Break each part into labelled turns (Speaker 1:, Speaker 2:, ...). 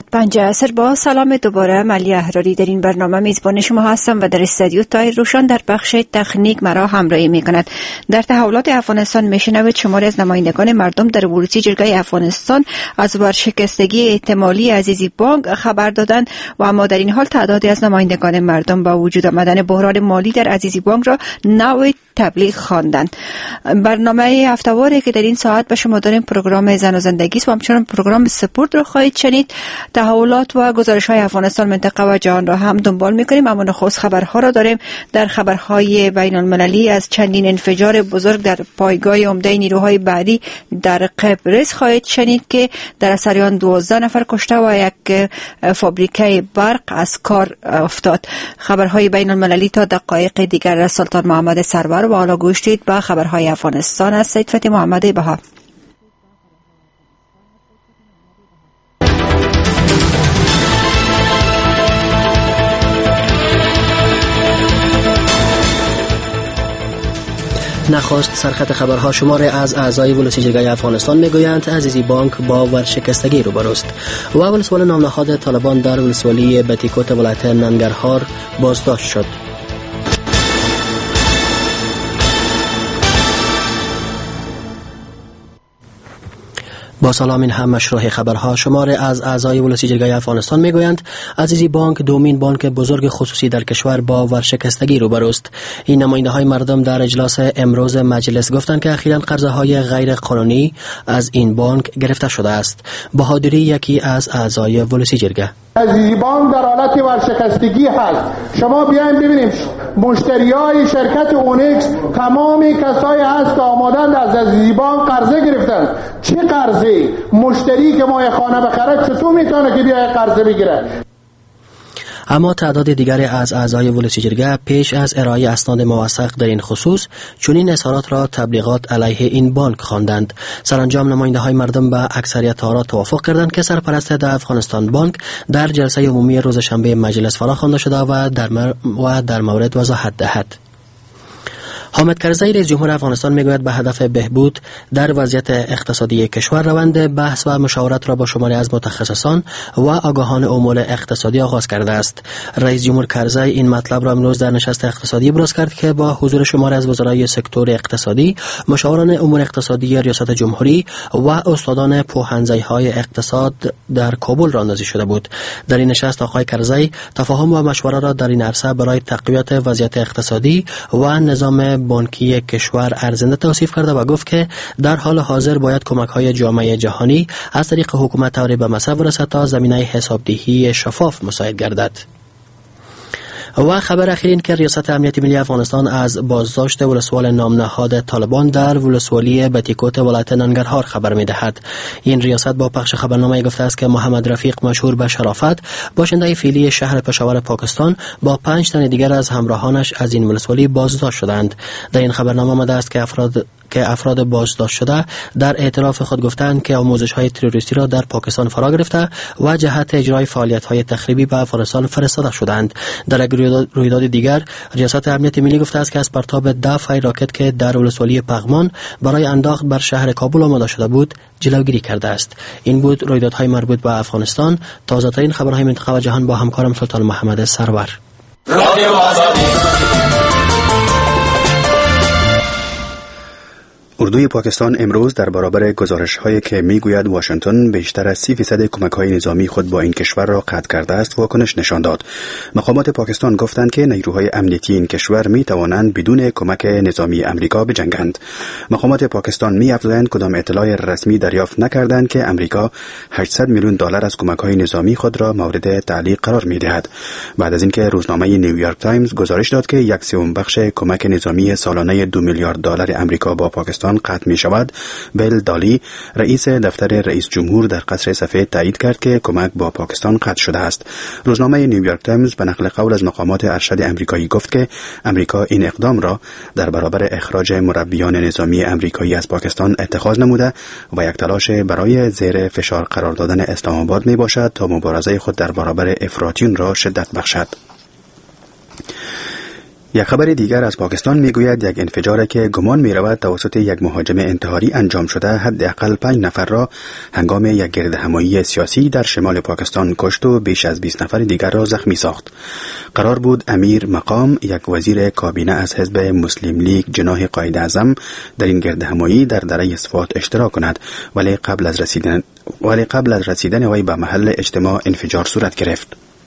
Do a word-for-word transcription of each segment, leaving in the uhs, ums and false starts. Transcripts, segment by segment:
Speaker 1: پنج عصر. با سلام دوباره، ملی احراری در این برنامه میزبان شما هستم و در استودیو طاهر روشن در بخش تکنیک مرا همراهی میکند. در تحولات افغانستان میشنوید شماری از نمایندگان مردم در ورودی جرگه افغانستان از ورشکستگی احتمالی عزیزی بانک خبر دادند و اما در این حال تعدادی از نمایندگان مردم با وجود آمدن بحران مالی در عزیزی بانک را نوع تبلیغ خواندند. برنامه هفته‌واره که در این ساعت به شما داریم پروگرام زن و زندگی است و همچنین پروگرام سپورت رو خواهید شنید. تحولات و گزارش‌های افغانستان، منطقه و جهان را هم دنبال می‌کنیم، اما نخست خبرها را داریم. در خبرهای بین‌المللی از چندین انفجار بزرگ در پایگاه عمده نیروهای بحری در قبرس خواهید شنید که در اثر آن دوازده نفر کشته و یک فابریکه برق از کار افتاد. خبرهای بین‌المللی تا دقایق دیگر از سلطان محمد سرور و حالا گوش دید به خبرهای افغانستان از سید فتح محمد بها.
Speaker 2: نخست سرخط خبرها شماره از اعضای ولسی جرگه افغانستان میگویند عزیزی بانک با ورشکستگی روبروست و ولسوال نامنهاد طالبان در ولسوالی بتیکوت ولایت ننگرهار بازداشت شد. با سلام، این هم مشروع خبرها شماره از اعضای ولسی جرگه افغانستان میگویند عزیزی بانک دومین بانک بزرگ خصوصی در کشور با ورشکستگی روبروست. این نماینده های مردم در اجلاس امروز مجلس گفتند که اخیراً قرضه های غیر قانونی از این بانک گرفته شده است. بهادری یکی از اعضای ولسی جرگه:
Speaker 3: عزیزی بانک در حالت ورشکستگی هست. شما بیاین ببینیم مشتریای شرکت اونکس تمامی کسایی هست که آمادند از عزیزی بانک قرضه گرفتن. چه قرضه؟ مشتری که ما خانه بخره چطور میتونه که بیای قرضه بگیره؟
Speaker 2: اما تعداد دیگری از اعضای ولسی جرگه پیش از ارائه اسناد موثق در این خصوص چنین اظهارات را تبلیغات علیه این بانک خواندند. سرانجام نماینده های مردم به اکثریت آرا توافق کردند که سرپرست در افغانستان بانک در جلسه عمومی روز شنبه مجلس فرا خوانده شده و در مر... و در مورد وضاحت دهد. حامد کرزی رئیس جمهور افغانستان میگوید به هدف بهبود در وضعیت اقتصادی کشور روند بحث و مشاورت را با شماری از متخصصان و آگاهان امور اقتصادی آغاز کرده است. رئیس جمهور کرزی این مطلب را امروز در نشست اقتصادی ابراز کرد که با حضور شماری از وزرای سکتور اقتصادی، مشاوران امور اقتصادی ریاست جمهوری و استادان پوهنځی‌های اقتصاد در کابل راندازی شده بود. در این نشست آقای کرزی تفاهم و مشوره را در این عرصه برای تقویت وضعیت اقتصادی و نظام بانکی کشور ارزنده توصیف کرده و گفت که در حال حاضر باید کمک‌های جامعه جهانی از طریق حکومت طوری به مصرف رسد تا زمینه حسابدهی شفاف مساعد گردد. و خبر اخیر این که ریاست امنیت ملی افغانستان از بازداشت ولسوال نامنهاد طالبان در ولسوالی بتیکوت ولایت ننگرهار خبر می‌دهد. این ریاست با پخش خبرنامه گفته است که محمد رفیق مشهور به شرافت، باشنده فعلی شهر پشاور پاکستان، با پنج تن دیگر از همراهانش از این ولسوالی بازداشت شدند. در این خبرنامه آمده است که افراد که افراد بازداشت شده در اعتراف خود گفتند که آموزش‌های تروریستی را در پاکستان فرا گرفته و جهت اجرای فعالیت‌های تخریبی به افغانستان فرستاده شدند. در یک رویداد دیگر ریاست امنیت ملی گفته است که از پرتاب دفع راکت که در ولسوالی پغمان برای انداخت بر شهر کابل آماده شده بود جلوگیری کرده است. این بود رویدادهای مربوط به افغانستان. تازه‌ترین خبرهای منطقه و جهان با همکارم سلطان محمد سرور.
Speaker 4: اردوی پاکستان امروز در برابر گزارش‌هایی که می‌گوید واشنگتن بیشتر از سی فیصد کمک‌های نظامی خود با این کشور را قطع کرده است واکنش نشان داد. مقامات پاکستان گفتند که نیروهای امنیتی این کشور می‌توانند بدون کمک نظامی امریکا بجنگند. مقامات پاکستان می‌افزایند کدام اطلاع رسمی دریافت نکردند که امریکا هشتصد میلیون دلار از کمک‌های نظامی خود را مورد تعلیق قرار می‌دهد. بعد از اینکه روزنامه نیویورک تایمز گزارش داد که یک سوم بخش کمک نظامی سالانه دو میلیارد دلار امریکا با پاکستان قطع می شود، بیل دالی رئیس دفتر رئیس جمهور در قصر سفید تایید کرد که کمک با پاکستان قطع شده است. روزنامه نیویورک تایمز به نقل قول از مقامات ارشد امریکایی گفت که امریکا این اقدام را در برابر اخراج مربیان نظامی امریکایی از پاکستان اتخاذ نموده و یک تلاش برای زیر فشار قرار دادن اسلام آباد می باشد تا مبارزه خود در برابر افراطیون را شدت بخشد. یک خبر دیگر از پاکستان میگوید یک انفجار که گمان میرود توسط یک مهاجم انتحاری انجام شده حداقل پنج نفر را هنگام یک گردهمایی سیاسی در شمال پاکستان کشت و بیش از بیست نفر دیگر را زخمی ساخت. قرار بود امیر مقام، یک وزیر کابینه از حزب مسلم لیگ جناح قائد اعظم، در این گردهمایی در دره صفات اشتراک کند، ولی قبل از رسیدن ولی قبل از رسیدن وی به محل اجتماع انفجار صورت گرفت.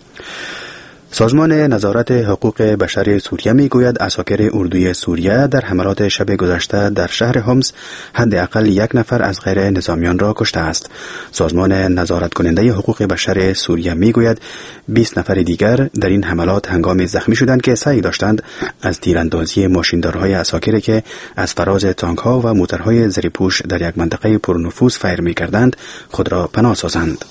Speaker 4: سازمان نظارت حقوق بشر سوریه میگوید عساکر اردوی سوریه در حملات شب گذشته در شهر حمص حداقل یک نفر از غیر نظامیان را کشته است. سازمان نظارت کننده حقوق بشر سوریه میگوید بیست نفر دیگر در این حملات هنگام زخمی شدند که سعی داشتند از تیراندازی ماشیندارهای عساکر که از فراز تانک ها و موترهای زریپوش در یک منطقه پرنفوذ فیر میکردند خود را پناه سازند.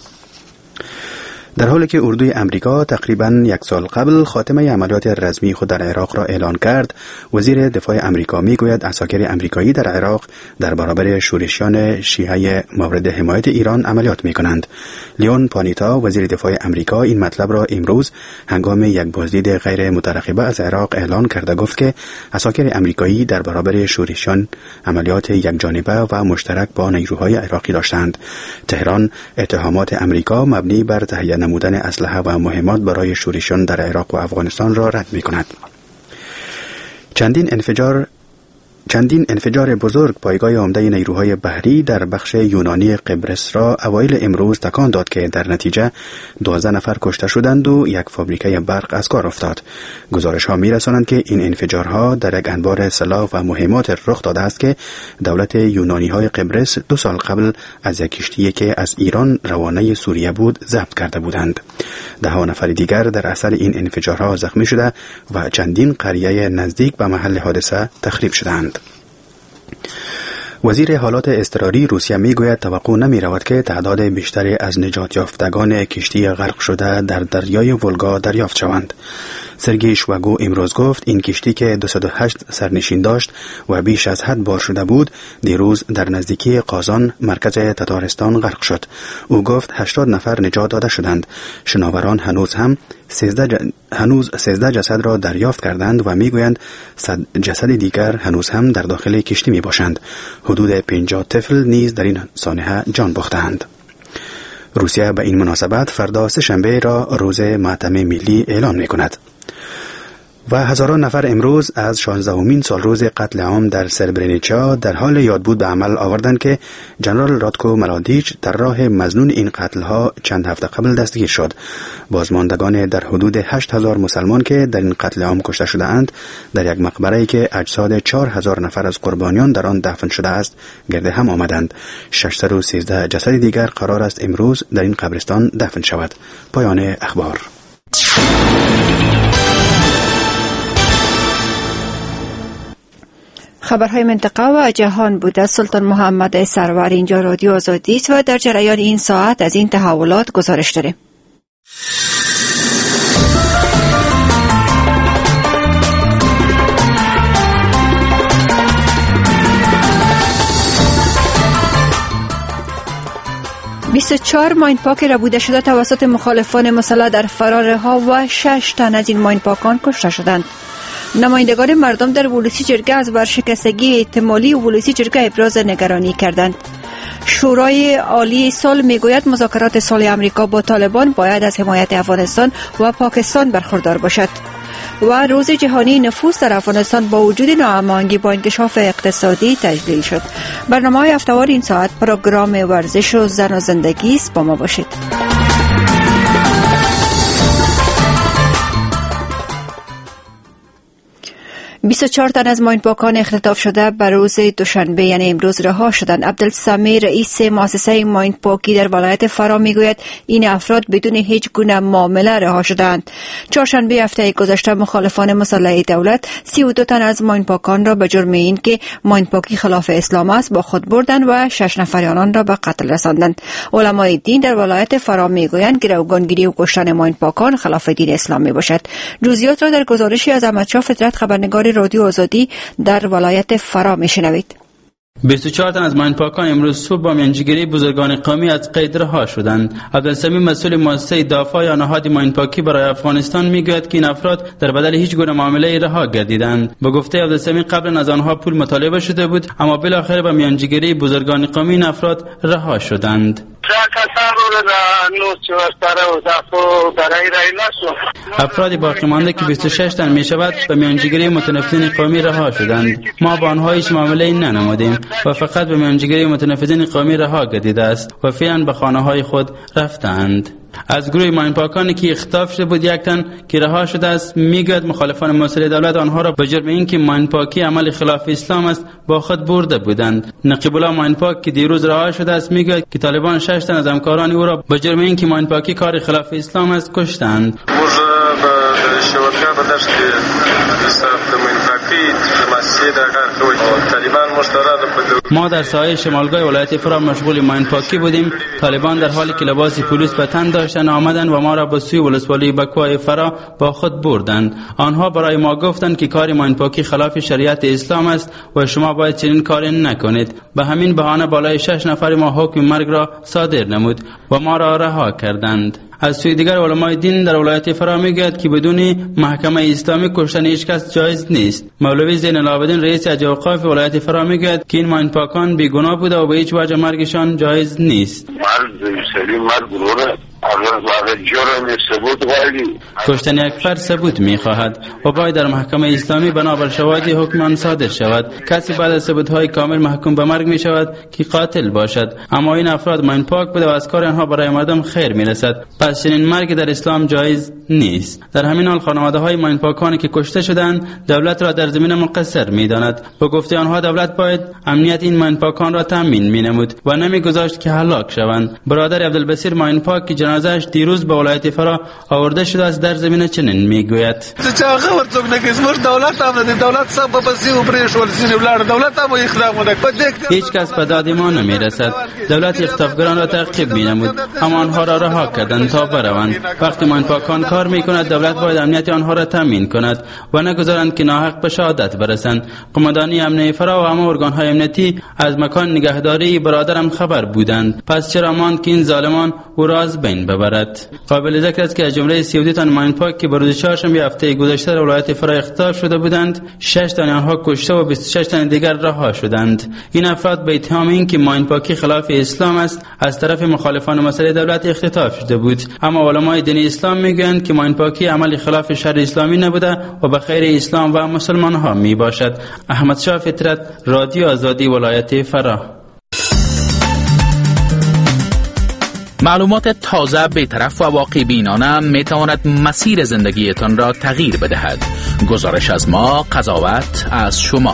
Speaker 4: در حالی که اردوی امریکا تقریباً یک سال قبل خاتمه عملیات رزمی خود در عراق را اعلان کرد، وزیر دفاع امریکا میگوید عساکر امریکایی در عراق در برابر شورشیان شیعه مورد حمایت ایران عملیات میکنند. لیون پانیتا، وزیر دفاع امریکا، این مطلب را امروز هنگام یک بازدید غیر مترقبه از عراق اعلان کرده گفت که عساکر امریکایی در برابر شورشیان عملیات یکجانبه و مشترک با نیروهای عراقی داشتند. تهران اتهامات امریکا مبنی بر تهیه نمودن اسلحه و مهمات برای شورشیان در عراق و افغانستان را رد می‌کند. چندین انفجار چندین انفجار بزرگ پایگاه عمده نیروهای بحری در بخش یونانی قبرس را اوایل امروز تکان داد که در نتیجه دوازده نفر کشته شدند و یک فابریکه برق از کار افتاد. گزارش‌ها می‌رسانند که این انفجارها در یک انبار سلاح و مهمات رخ داده است که دولت یونانی‌های قبرس دو سال قبل از یک کشتی که از ایران روانه سوریه بود ضبط کرده بودند. ده نفر دیگر در اثر این انفجارها زخمی شده و چندین قریه نزدیک به محل حادثه تخریب شدند. وزیر حالات اضطراری روسیه میگوید توقع نمی رود که تعداد بیشتری از نجات یافتگان کشتی غرق شده در دریای ولگا دریافت شوند. سرگئی شویگو امروز گفت این کشتی که دویست و هشت سرنشین داشت و بیش از حد بار شده بود دیروز در نزدیکی قازان مرکز تتارستان غرق شد. او گفت هشتاد نفر نجات داده شدند. شناوران هنوز هم سیزده ج... هنوز سیزده جسد را دریافت کردند و میگویند صد جسد دیگر هنوز هم در داخل کشتی می باشند. حدود پنجاه طفل نیز در این سانحه جان باختند. روسیه به این مناسبت فردا سه شنبه را روز ماتم ملی اعلان می کند. و هزاران نفر امروز از شانزدهمین سالروز قتل عام در سربرنیچا در حال یادبود به عمل آوردند که جنرال راتکو ملادیچ در راه مظنون این قتل‌ها چند هفته قبل دستگیر شد. بازماندگان در حدود هشت هزار مسلمان که در این قتل عام کشته شده اند در یک مقبره‌ای که اجساد چهار هزار نفر از قربانیان در آن دفن شده است گرد هم آمدند. ششصد و سیزده جسد دیگر قرار است امروز در این قبرستان دفن شود. پایان اخبار.
Speaker 1: خبرهای منطقه و جهان بوده. سلطان محمد سرور اینجا رادیو آزادی است و در جریان این ساعت از این تحولات گزارش داریم. بیست و چهار ماینپاک ربوده شده توسط مخالفان مسلح در فرارها و شش تن از این ماینپاکان کشته شدند. نمایندگان مردم در ولسی جرگه از ورشکستگی احتمالی ولسی جرگه ابراز نگرانی کردند. شورای عالی صلح میگوید مذاکرات صلح آمریکا با طالبان باید از حمایت افغانستان و پاکستان برخوردار باشد. و روز جهانی نفوس در افغانستان با وجود ناهماهنگی با انکشاف اقتصادی تجلیل شد. برنامه‌های هفته‌وار این ساعت پروگرام ورزش و زن و زندگی است. با ما باشید. بیست و چهار تن از ماینپاکان اختطاف شده بر روز دوشنبه یعنی امروز رها شدند. عبدالسمی رئیس مؤسسه ماینپاکی در ولایت فرا میگوید این افراد بدون هیچ گونه معامله رها شدند. چهارشنبه هفته گذشته مخالفان مسلح دولت سی و دو تن از ماینپاکان را به جرم این که ماینپاکی خلاف اسلام است با خود بردند و شش نفر آنان را به قتل رساندند. علمای دین در ولایت فرا میگویند گروگانگیری و کشتن ماینپاکان خلاف دین اسلام میباشد. جزئیات را در گزارشی از احمدشاه فطرت خبرنگار رادیو آزادی در ولایت فرا میشنوید.
Speaker 5: بیست و چهار تن از ماینپاکان امروز صبح با میانجیگری بزرگان قومی از قید رها شدند. عبدالسمی مسئول مؤسسه دافع یا نهاد ماینپاکی برای افغانستان میگوید که این افراد در بدل هیچ گونه معامله رها گردیدند. به گفته عبدالسمی قبلا از آنها پول مطالبه شده بود، اما بالاخره با میانجیگری بزرگان قومی این افراد رها شدند. افراد باقی مانده که بیست و شش تن می شود به میانجیگری متنفذین قومی رها شدند. ما با آنها هیچ معامله ننمودیم و فقط به میانجیگری متنفذین قومی رها گردیده است و فعلا به خانه های خود رفتند. از گروه ماینپاکانی که اختطاف شده بود یک تن که رها شده است میگوید مخالفان مسئله دولت آنها را به جرم اینکه ماینپاکی عمل خلاف اسلام است با خود برده بودند. نقیب الله ماینپاک که دیروز رها شده است میگوید که طالبان شش تن از همکاران او را به جرم اینکه ماینپاکی کار خلاف اسلام است کشتند. ما در ساحل شمالگاه ولایت فرا مشغول ماینپاکی بودیم. طالبان در حالی که لباس پلیس به تن داشتند آمدند و ما را به سوی ولسوالی بکوای فرا با خود بردند. آنها برای ما گفتند که کار ماینپاکی خلاف شریعت اسلام است و شما باید چنین کاری نکنید. به همین بهانه بالای شش نفر ما حکم مرگ را صادر نمود و ما را رها کردند. از سوی دیگر علمای دین در ولایت فرا میگوید که بدون محکمه اسلامی کشتن هیچ کس جایز نیست. مولوی زین العابدین رئیس حج اوقاف ولایت فرا میگوید که این ماینپاکان بیگناه بوده و به هیچ وجه مرگشان جایز نیست. مرد سلیم مرد گروه کشتن یک فرد ثبوت می‌خواهد و باید در محکمه اسلامی بنابر شواهد حکم آن صادر شود. کسی بعد از ثبوت‌های کامل محکوم به مرگ می‌شود که قاتل باشد، اما این افراد ماینپاک بوده و از کار آنها برای مردم خیر می‌رسد. پس چنین مرگ در اسلام جایز نیست. در همین حال خانواده‌های ماینپاکانی که کشته شدند دولت را در زمینه مقصر می‌داند. به گفته آنها دولت باید امنیت این ماینپاکان را تامین می‌نمود و نمی‌گذاشت که هلاک شوند. برادر عبدالبصیر ماینپاک که جنازه‌اش دیروز به ولایت فرا آورده شده است در زمینه چنین میگوید:
Speaker 6: چا خبر څوک نه کیس مر دولت هم نه دولت سب په سی او پرې شول سینې ولر دولت هم اقدام وکړ.
Speaker 5: هیچ کس به داد ما نمیرسد. دولت اختطافگران را تعقیب مینمود اما آنها را رها کردند تا بروند. وقتی ماینپاکان کار میکند دولت باید امنیت آنها را تامین کند و نگذارند که ناحق به شهادت برسند. قماندانی امنیه فرا و همه ارگان‌های امنیتی از مکان نگهداری برادرم خبر بودند. پس چرا ماند که این ظالمان او را از بین ببرد؟ قابل ذکر است که از جمله سی و دو تن ماینپاک که بروز چهارشنبه هفته گذشته در ولایت فرا اختطاف شده بودند، شش تن آنها کشته و بیست و شش تن دیگر رها شدند. این افراد به اتهام اینکه ماینپاکی خلاف اسلام است از طرف مخالفان مسئله دولت اختطاف شده بود، اما علمای دین اسلام میگویند که ماینپاکی عمل خلاف شرع اسلامی نبوده و به خیر اسلام و مسلمان ها می باشد. احمد شاه فطرت، رادیو آزادی، ولایت فرا.
Speaker 7: معلومات تازه، بی‌طرف و واقع بینانه می تواند مسیر زندگیتان را تغییر بدهد. گزارش از ما، قضاوت از شما.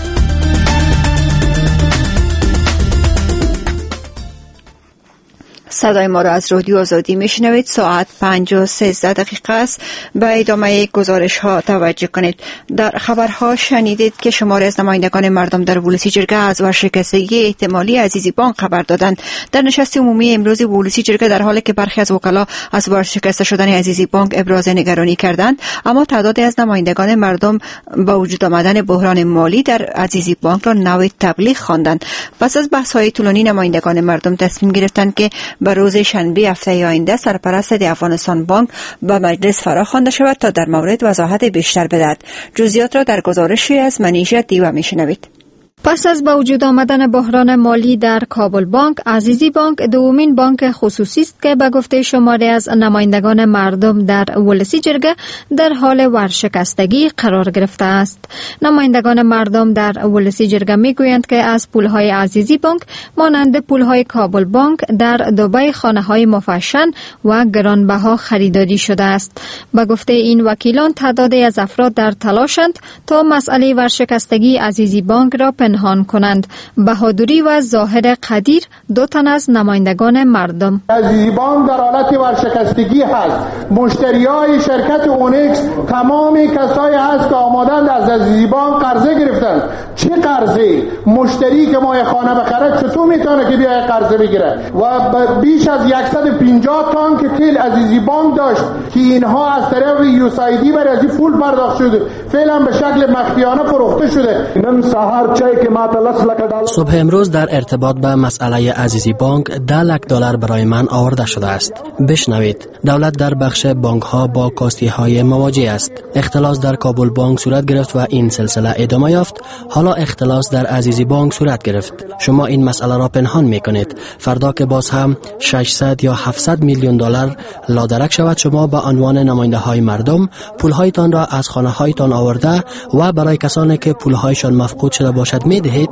Speaker 1: صدای ما را از رادیو آزادی میشنوید. ساعت پنج و سیزده دقیقه است. به ادامه گزارش ها توجه کنید. در خبرها شنیدید که شماری از نمایندگان مردم در ولسی جرگه از ورشکستگی احتمالی عزیزی بانک خبر دادند. در نشست عمومی امروز ولسی جرگه در حالی که برخی از وکلا از ورشکسته شدن عزیزی بانک ابراز نگرانی کردند، اما تعدادی از نمایندگان مردم با وجود آمدن بحران مالی در عزیزی بانک را نوع تبلیغ خواندند. پس از بحث‌های طولانی نمایندگان مردم تصمیم گرفتند که به روز شنبه هفته آینده سرپرست افغانستان بانک به مجلس فرا خوانده شود تا در مورد وضاحت بیشتر بدهد. جزئیات را در گزارشی از منیژه دیوه میشنوید.
Speaker 8: پس از با وجود آمدن بحران مالی در کابل بانک، عزیزی بانک دومین بانک خصوصی است که به گفته شماری از نمایندگان مردم در ولسی جرگه در حال ورشکستگی قرار گرفته است. نمایندگان مردم در ولسی جرگه میگویند که از پولهای عزیزی بانک مانند پولهای کابل بانک در دبی خانه‌های مفشن و گرانبها خریداری شده است. به گفته این وکیلان تعدادی از افراد در تلاشند تا مسئله ورشکستگی عزیزی بانک را پنهان کنند. بهادری و ظاهر قدیر، دو تن از نمایندگان مردم:
Speaker 3: عزیزی بانک در حالت ورشکستگی هست. مشتریای شرکت اونکس تمامی کسایی هست که آمادند از عزیزی بانک قرضه گرفتند. چه قرضه؟ مشتری که ما خانه بخره چطور میتونه که بیای قرضه بگیره؟ و بیش از صد و پنجاه تان که تیل عزیزی بانک داشت که اینها از طریق یوسایدی بر از پول پرداخت شده، فعلا به شکل مخفیانه فروخته شده.
Speaker 9: نن سحر چای
Speaker 2: صبح امروز در ارتباط به مسئله عزیزی بانک ده لک دلار برای من آورده شده است. بشنوید. دولت در بخش بانک ها با کاستی های مواجه است. اختلاس در کابل بانک صورت گرفت و این سلسله ادامه یافت. حالا اختلاس در عزیزی بانک صورت گرفت. شما این مسئله را پنهان میکنید. فردا که باز هم ششصد یا هفتصد میلیون دلار لادرک شود، شما به عنوان نماینده های مردم پول هایتان را از خانه هایتان آورده و برای کسانی که پول هایشان مفقود شده باشد میدهید.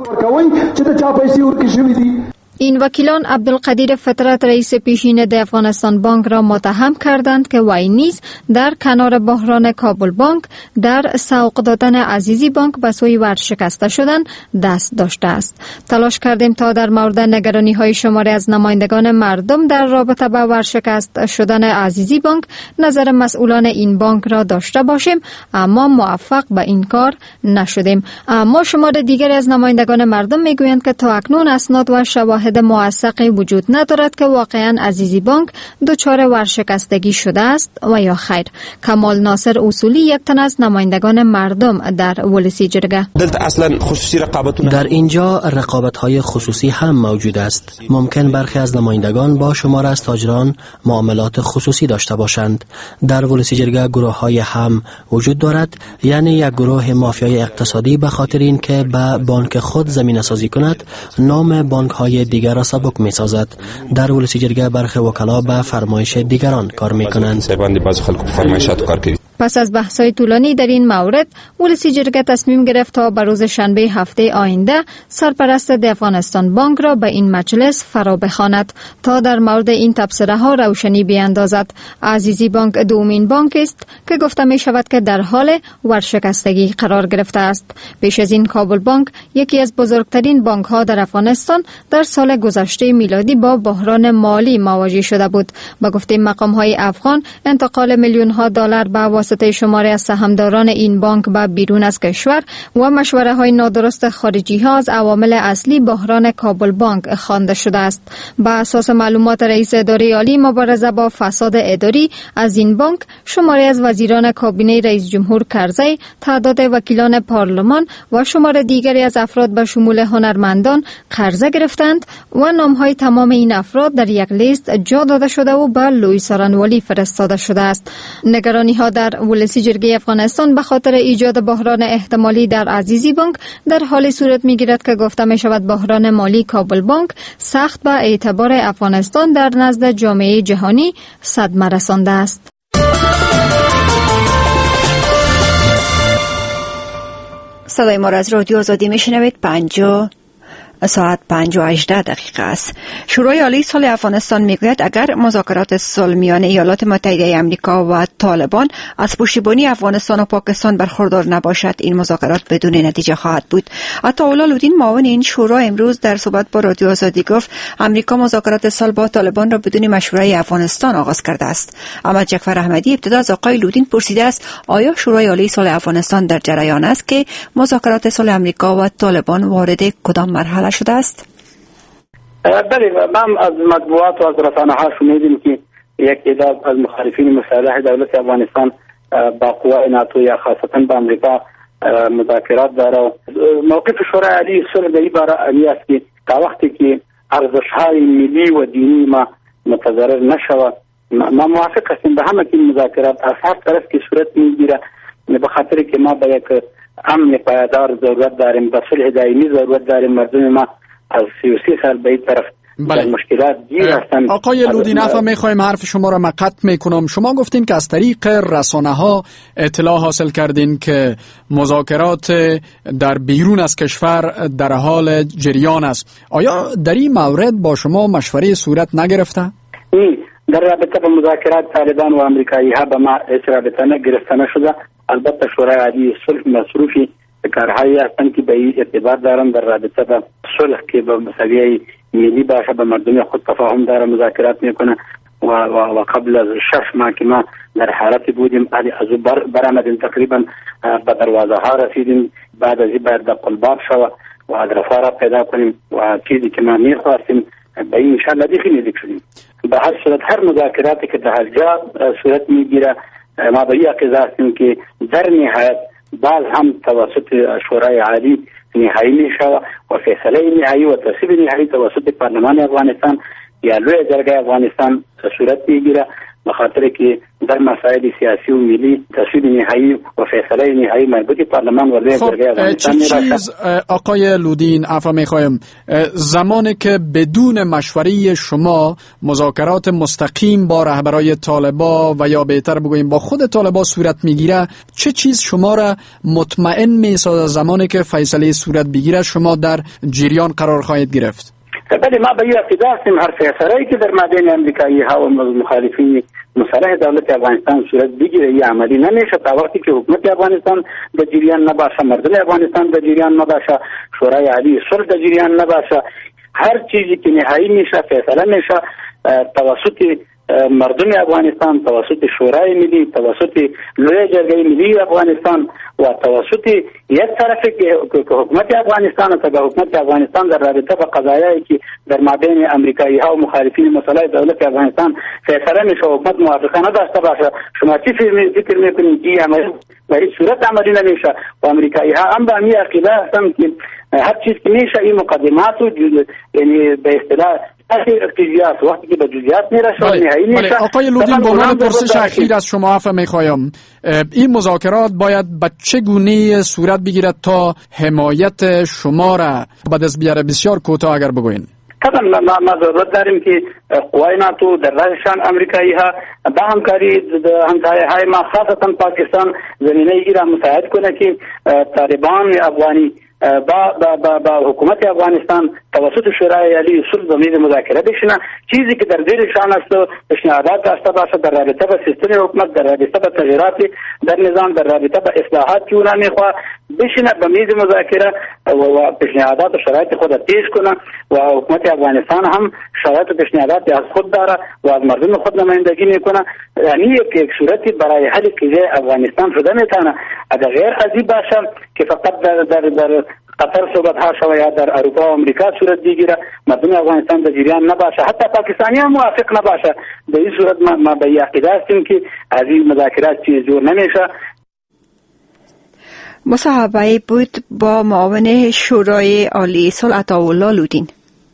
Speaker 8: این وکیلان عبدالقدیر فطرت رئیس پیشین د افغانستان بانک را متهم کردند که وی نیز در کنار بحران کابل بانک در سوق دادن عزیزی بانک به سوی ورشکسته شدن دست داشته است. تلاش کردیم تا در مورد نگرانی های شماری از نمایندگان مردم در رابطه با ورشکست شدن عزیزی بانک نظر مسئولان این بانک را داشته باشیم، اما موفق به این کار نشدیم. اما شمار دیگری از نمایندگان مردم میگویند که تا اکنون اسناد و شواهد موثقی وجود ندارد که واقعا عزیزی بانک دچار ورشکستگی شده است و یا خیر. کمال ناصر اصولی یک تن از نمایندگان مردم در ولسی جرگه:
Speaker 2: در اینجا رقابت های خصوصی هم موجود است. ممکن برخی از نمایندگان با شمار از تاجران معاملات خصوصی داشته باشند. در ولسی جرگه گروه های هم وجود دارد، یعنی یک گروه مافیای اقتصادی به خاطر این که به بانک خود زمینه سازی کند نام بانک های دیگر را سبک می سازد. در ولسی جرگه برخی وکلا به فرمایش دیگران کار می کنند.
Speaker 8: پس از بحث‌های طولانی در این مورد، ولسی جرگه تصمیم گرفت تا به روز شنبه هفته آینده سرپرست د افغانستان بانک را به این مجلس فرا بخواند تا در مورد این تبصره ها روشنی بیاندازد. عزیزی بانک دومین بانک است که گفته می شود که در حال ورشکستگی قرار گرفته است. پیش از این کابل بانک، یکی از بزرگترین بانک ها در افغانستان، در سال گذشته میلادی با بحران مالی مواجه شده بود. با گفته مقام های افغان، انتقال میلیون ها دلار به واسطه شماری از سهامداران این بانک به بیرون از کشور و مشوره های نادرست خارجی ها از عوامل اصلی بحران کابل بانک خوانده شده است. با اساس معلومات رئیس اداره عالی مبارزه با فساد اداری از این بانک، شماری از وزیران کابینه رئیس جمهور کرزی، تعداد وکیلان پارلمان و شمار دیگری از افراد به شمول هنرمندان قرضه گرفتند و نامهای تمام این افراد در یک لیست جا داده شده و به لوی سارنوالی فرستاده شده است. نگرانی ها در ولسی جرگه افغانستان به خاطر ایجاد بحران احتمالی در عزیزی بانک در حال صورت میگیرد که گفته می شود بحران مالی کابل بانک سخت به اعتبار افغانستان در نزد جامعه جهانی صدمه رسانده است.
Speaker 1: صدای ما را از رادیو آزادی میشنوید. پنجاه ساعت پنج و هجده دقیقه است. شورای عالی صلح افغانستان میگوید اگر مذاکرات صلح میان ایالات متحده آمریکا و طالبان از پشتیبانی افغانستان و پاکستان برخوردار نباشد، این مذاکرات بدون نتیجه خواهد بود. عطاالله لودین، معاون این شورا، امروز در صحبت با رادیو آزادی گفت امریکا مذاکرات صلح با طالبان را بدون مشورت افغانستان آغاز کرده است. احمد جعفر احمدی ابتدا از آقای لودین پرسیده است آیا شورای عالی صلح افغانستان در جریان است که مذاکرات صلح امریکا و طالبان وارد کدام مرحله شده است؟
Speaker 9: بله، من از مطبوعات و از رسانه‌ها شنیدیم که یک تعداد از مخالفین مسلح دولت افغانستان با قوای ناتو یا خاصتا با امریکا مذاکرات داره. موقف شورای عالی صلح در این باره عالی است که تا وقتی که ارزش‌های ملی و دینی ما متضرر نشود، ما موافق هستیم به همه این مذاکرات از هر طرف که صورت میگیره، به خاطر که ما به یک امن پایدار ضرورت داریم، به صلح دائمی ضرورت داریم. مردم ما از سی و سی سال به این طرف
Speaker 10: بله.
Speaker 9: در مشکلات گیر هستند.
Speaker 10: آقای لودین، افا میخوایم حرف شما را مقطع میکنم. شما گفتین که از طریق رسانه ها اطلاع حاصل کردین که مذاکرات در بیرون از کشور در حال جریان است. آیا در این مورد با شما مشوره صورت نگرفته؟
Speaker 9: نه، در رابطه با مذاکرات طالبان و امریکایی ها به ما هیچ رابطه نگرفته نشده. البته شورای عالی صلح مصروفی کارهایی هستند که به این اعتبار دارن در رابطه با صلح که به مساوی ملی باشه، به مردم خود تفاهم داره مذاکرات میکنه و, و, و قبل از شش ماه که ما در حالتی بودیم از او بر برآمدیم، تقریبا به دروازه ها رسیدیم. بعد از این باید در قلباب شود و ادرفا را پیدا کنیم و چیزی که ما میخواستیم به این انشاءالله دیگه نزدیک شدیم. به هر صورت هر مذاکراتی که در هر جا صورت میگیره، ما به این عقیده هستیم که در نهایت باز هم توسط شورای عالی نهایی میشه و فیصله نهایی و تصویب نهایی توسط پارلمان افغانستان یا لوی جرگه افغانستان صورت میگیره، به خاطر که در مسائل سیاسی و ملی تصویب نهایی و فیصله نهایی مربوط پارلمان و لوی جرگه افغانستان
Speaker 10: میشه. آقای لودین عفو میخوایم، زمانی که بدون مشوره شما مذاکرات مستقیم با رهبرای طالبا و یا بهتر بگوییم با خود طالبا صورت میگیره، چه چیز شما را مطمئن میسازه زمانی که فیصله صورت بگیره شما در جریان قرار خواهید گرفت؟
Speaker 9: بله، ما به این عقیده هستیم هر فیصله‌ای که در مابین امریکایی ها و مخالفین مصالح دولت افغانستان صورت بگیره یا عملی نمیشه تا وقتی که حکومت افغانستان در جریان نباشه، مردم افغانستان در جریان نباشه، شورای عالی صلح در جریان نباشه. هر چیزی که نهایی میشه فیصله میشه توسط مردم افغانستان، توسط شورای ملی، توسط لوی جرگه ملی افغانستان و توسط یک طرف که حکومت افغانستان است. که حکومت افغانستان در رابطه با قضایایی که در مابین امریکایی ها و مخالفین مصالح دولت افغانستان فیصله میشه حکومت موافقه نداشته باشه، شما چی فکر میکنید که عملی به هیچ صورت عملی نمیشه؟ و امریکایی ها هم به همین عقیده هستند که هر چیز که میشه این مقدمات و یعنی به اصطلاح اختیارات وقتی که به جزئیات میرسه نهایی میشه.
Speaker 10: آقای لودین، به عنوان پرسش اخیر از شما عفو میخوایم، این مذاکرات باید به چه گونه صورت بگیرد تا حمایت شما را به دست بیاره؟ بسیار کوتاه اگر بگوین.
Speaker 9: طبعا ما, ما ضرورت داریم که قوای ناتو در راهشان امریکایی ها به همکاری همکاری های ما خاصتا پاکستان زمینه ای را مساعد کنه که طالبان افغانی با با با, با حکومت افغانستان توسط شورای عالی صلح به میز مذاکره بشینه. چیزی که در زیر شان است پیشنهادات داشته باشه در رابطه با سیستم حکومت، در رابطه با تغییرات در نظام، در رابطه با اصلاحات که اونا میخواه بشینه به میز مذاکره و پیشنهادات و شرایط خود پیش کنه و حکومت افغانستان هم شرایط و پیشنهادات از خود داره و از مردم خود نمایندگی میکنه. یعنی یک صورتی برای حل قضیه افغانستان شده میتونه. اگر غیر از این باشه که فقط در در در قطر صحبت ها شوه یا در اروپا و امریکا صورت بگیره، مردم افغانستان در جریان نباشه، حتی پاکستانی هم موافق نباشه، به این صورت ما, ما به عقیده هستیم که از این مذاکرات چیز جور نمیشه.
Speaker 1: مصاحبه بود با معاون شورای عالی صلح عطاالله لودین.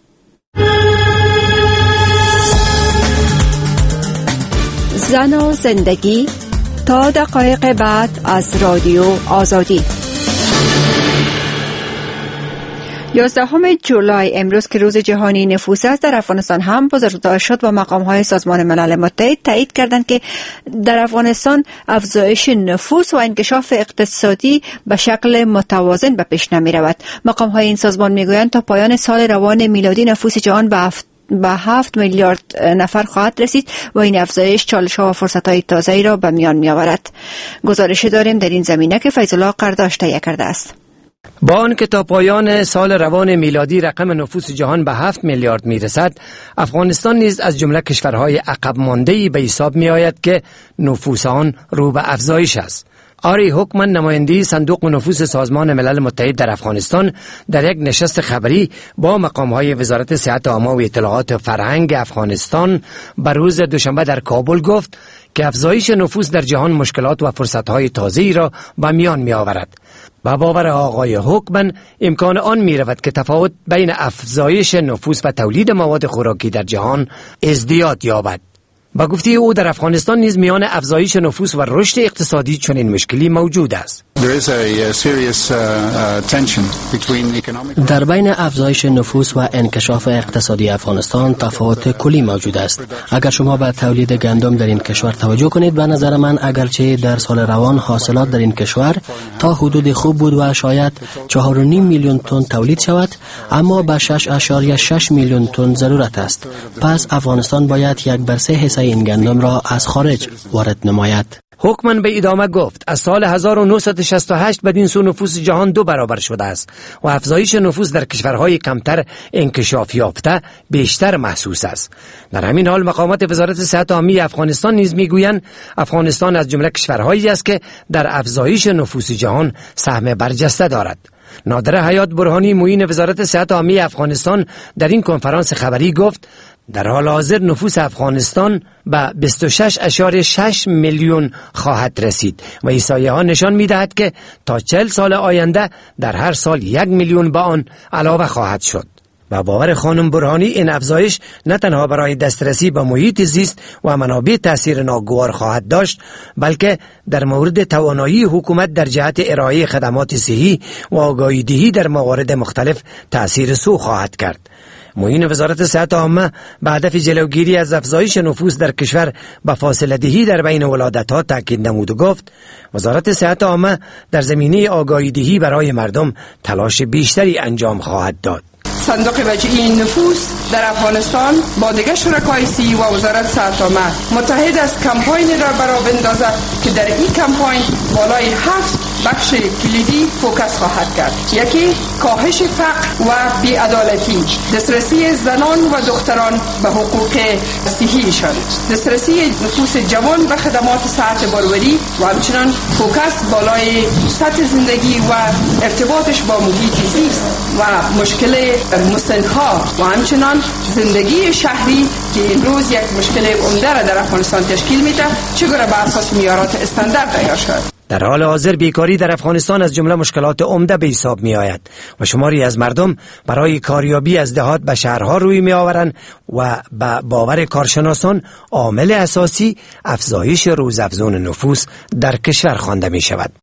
Speaker 1: زن و زندگی تا دقایق بعد از رادیو آزادی. یازدهم جولای امروز که روز جهانی نفوس است، در افغانستان هم بزرگداشت و مقام‌های سازمان ملل متحد تایید کردند که در افغانستان افزایش نفوس و انکشاف اقتصادی به شکل متوازن به پیش نمی‌رود. مقام‌های این سازمان می‌گویند تا پایان سال روان میلادی نفوس جهان به هفت به هفت میلیارد نفر خواهد رسید و این افزایش چالش‌ها و فرصت‌های تازه‌ای را به میان می‌آورد. گزارش داریم در این زمینه که فیض الله قرداش تهیه کرده است.
Speaker 11: با آنکه تا پایان سال روان میلادی رقم نفوس جهان به هفت میلیارد میرسد، افغانستان نیز از جمله کشورهای عقب مانده‌ای به حساب میآید که نفوس آن رو به افزایش است. آری هوکمن، نماینده صندوق نفوس سازمان ملل متحد در افغانستان، در یک نشست خبری با مقام‌های وزارت صحت عامه و اطلاعات فرهنگ افغانستان بر روز دوشنبه در کابل گفت که افزایش نفوس در جهان مشکلات و فرصت‌های تازه‌ای را به میان می‌آورد. با باور آقای هوکمن امکان آن می رود که تفاوت بین افزایش نفوس و تولید مواد خوراکی در جهان ازدیاد یابد. با گفته او در افغانستان نیز میان افزایش نفوس و رشد اقتصادی چنین مشکلی موجود است.
Speaker 2: در بین افزایش نفوس و انکشاف اقتصادی افغانستان تفاوت کلی موجود است. اگر شما به تولید گندم در این کشور توجه کنید، به نظر من اگرچه در سال روان حاصلات در این کشور تا حدود خوب بود و شاید چهار و نیم میلیون تن تولید شود، اما به شش اشاریه شش میلیون تن ضرورت است. پس افغانستان باید یک بر سه حصه این گندم را از خارج وارد نماید.
Speaker 11: هوکمن به ادامه گفت از سال هزار و نهصد و شصت و هشت بدین سو نفوس جهان دو برابر شده است و افزایش نفوس در کشورهای کمتر انکشاف یافته بیشتر محسوس است. در همین حال مقامات وزارت صحت عامه افغانستان نیز میگویند افغانستان از جمله کشورهایی است که در افزایش نفوس جهان سهم برجسته دارد. نادر حیات برهانی، معین وزارت صحت عامه افغانستان، در این کنفرانس خبری گفت در حال حاضر نفوس افغانستان به بیست و شش ممیز شش میلیون خواهد رسید و احصایه ها نشان می دهد که تا چهل سال آینده در هر سال یک میلیون به آن علاوه خواهد شد. و باور خانم برهانی این افزایش نه تنها برای دسترسی به محیط زیست و منابع تأثیر ناگوار خواهد داشت، بلکه در مورد توانایی حکومت در جهت ارائه خدمات صحی و آگاهی دهی در موارد مختلف تأثیر سو خواهد کرد. معین وزارت صحت عامه به هدف جلوگیری از افزایش نفوس در کشور به فاصله دهی در بین ولادت‌ها تاکید نمود و گفت وزارت صحت عامه در زمینه آگاهی دهی برای مردم تلاش بیشتری انجام خواهد داد.
Speaker 12: صندوق وجهی نفوس در افغانستان با دیگر شرکای صحی و وزارت صحت عامه متحد است کمپاینی را برآ بندازد که در این کمپاین بالای هفت بخش کلیدی فوکس خواهد کرد. یکی کاهش فقر و بی‌عدالتی، دسترسی زنان و دختران به حقوق صحیشان، دسترسی نفوس جوان به خدمات صحت باروری و همچنان فوکس بالای سطح زندگی و ارتباطش با محیط زیست و مشکل مسن‌ها و همچنان زندگی شهری که امروز یک مشکل عمده را در افغانستان تشکیل میده چگونه بر اساس معیارات استاندارد عیار شد.
Speaker 11: در حال حاضر بیکاری در افغانستان از جمله مشکلات عمده به حساب می آید و شماری از مردم برای کاریابی از دهات به شهرها روی می آورند و به باور کارشناسان عامل اساسی افزایش روزافزون نفوس در کشور خوانده می شود.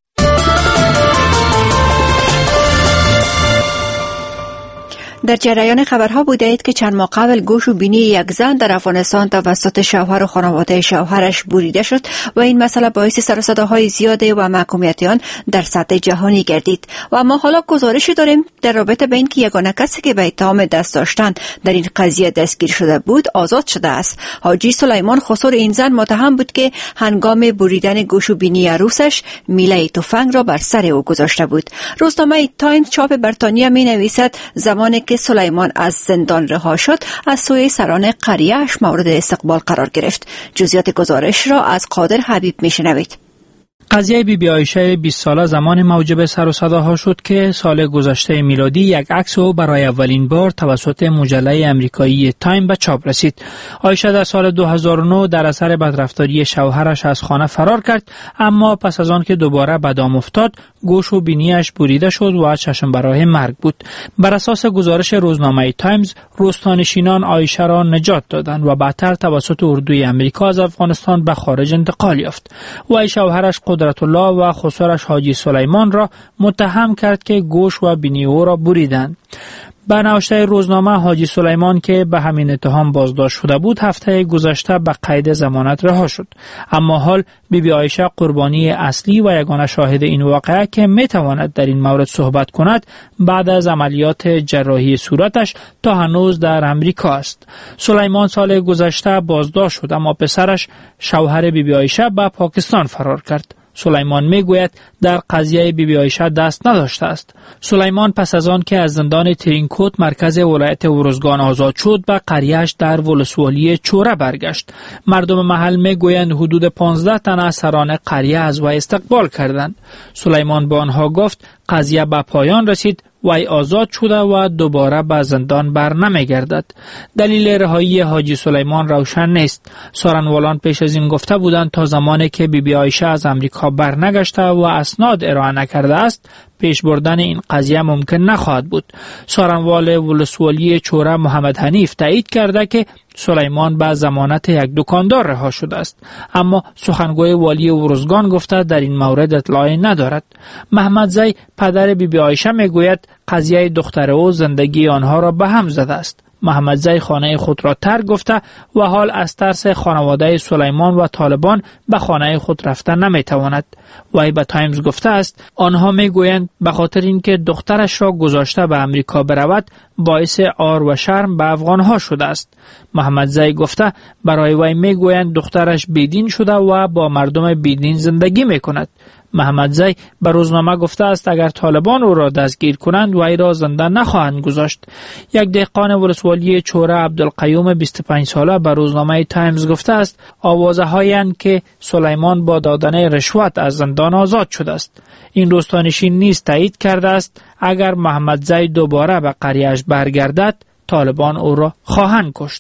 Speaker 1: در جریان خبرها بوده اید که چند ماه قبل گوش و بینی یک زن در افغانستان توسط شوهر و خانواده شوهرش بریده شد و این مسئله باعث سر و صداهای زیاده و محکومیت آن در سطح جهانی گردید. و اما حالا گزارشی داریم در رابطه با اینکه یگانه کسی که به اتهام دست داشتن در این قضیه دستگیر شده بود آزاد شده است. حاجی سلیمان خسر این زن متهم بود که هنگام بریدن گوش و بینی عروسش میله تفنگ را بر سر او گذاشته بود. روزنامه تایمز چاپ بریتانیا می نویسد زمانی که سلیمان از زندان رها شد از سوی سران قریه‌اش مورد استقبال قرار گرفت. جزئیات گزارش را از قادر حبیب میشنوید.
Speaker 13: قضیه بی بی عایشه بیست ساله زمان موجب سر و صداها شد که سال گذشته میلادی یک عکس او برای اولین بار توسط مجله امریکایی تایم به چاپ رسید. عایشه در سال دو هزار و نه در اثر بدرفتاری شوهرش از خانه فرار کرد، اما پس از آن که دوباره به دام افتاد گوش و بینیش بریده شد و چشم برای مرگ بود. بر اساس گزارش روزنامه تایمز روستانشینان عایشه را نجات دادند و بعدتر توسط اردوی امریکا از افغانستان به خارج انتقال یافت. و شوهرش قدرت الله و خسرش حاجی سلیمان را متهم کرد که گوش و بینی او را بریدند. به نوشته روزنامه حاجی سلیمان که به همین اتهام بازداشت شده بود هفته گذشته به قید ضمانت رها شد، اما حال بی بی عایشه قربانی اصلی و یگانه شاهد این واقعه که میتواند در این مورد صحبت کند بعد از عملیات جراحی صورتش تا هنوز در امریکا است. سلیمان سال گذشته بازداشت شد، اما پسرش شوهر بی بی عایشه به پاکستان فرار کرد. سلیمان میگوید در قضیه بی بی عایشه دست نداشته است. سلیمان پس از آن که از زندان ترینکوت مرکز ولایت ارزگان آزاد شد به قریه‌اش در ولسوالی چوره برگشت. مردم محل میگویند حدود پانزده تن از سران قریه از وی استقبال کردند. سلیمان به آنها گفت قضیه به پایان رسید، وی آزاد شده و دوباره به زندان بر نمیگردد. دلیل رهایی حاجی سلیمان روشن نیست. سارنوالان پیش از این گفته بودند تا زمانی که بی بی عایشه از امریکا برنگشته و اسناد ارائه نکرده است پیش بردن این قضیه ممکن نخواهد بود. سارنوال ولسوالی چوره محمد حنیف تایید کرده که سلیمان به ضمانت یک دکاندار رها شده است، اما سخنگوی والی ارزگان گفته در این مورد اطلاعی ندارد. محمد زی پدر بی بی عایشه میگوید قضیه دختر او زندگی آنها را به هم زده است. محمد زی خانه خود را ترک گفته و حال از ترس خانواده سلیمان و طالبان به خانه خود رفتن نمیتواند. وی به تایمز گفته است آنها میگویند به خاطر اینکه دخترش را گذاشته به امریکا برود باعث عار و شرم به افغانها شده است. محمد زی گفته برای وی میگویند دخترش بیدین شده و با مردم بیدین زندگی میکند. محمد زی به روزنامه گفته است اگر طالبان او را دستگیر کنند وی را زنده نخواهند گذاشت. یک دهقان ولسوالی چوره عبدالقیوم بیست و پنج ساله به روزنامه تایمز گفته است آوازه‌هایی اند که سلیمان با دادن رشوت از زندان آزاد شده است. این روستانشین نیز تایید کرده است اگر محمد زی دوباره به قریه‌اش برگردد طالبان او را خواهند کشت.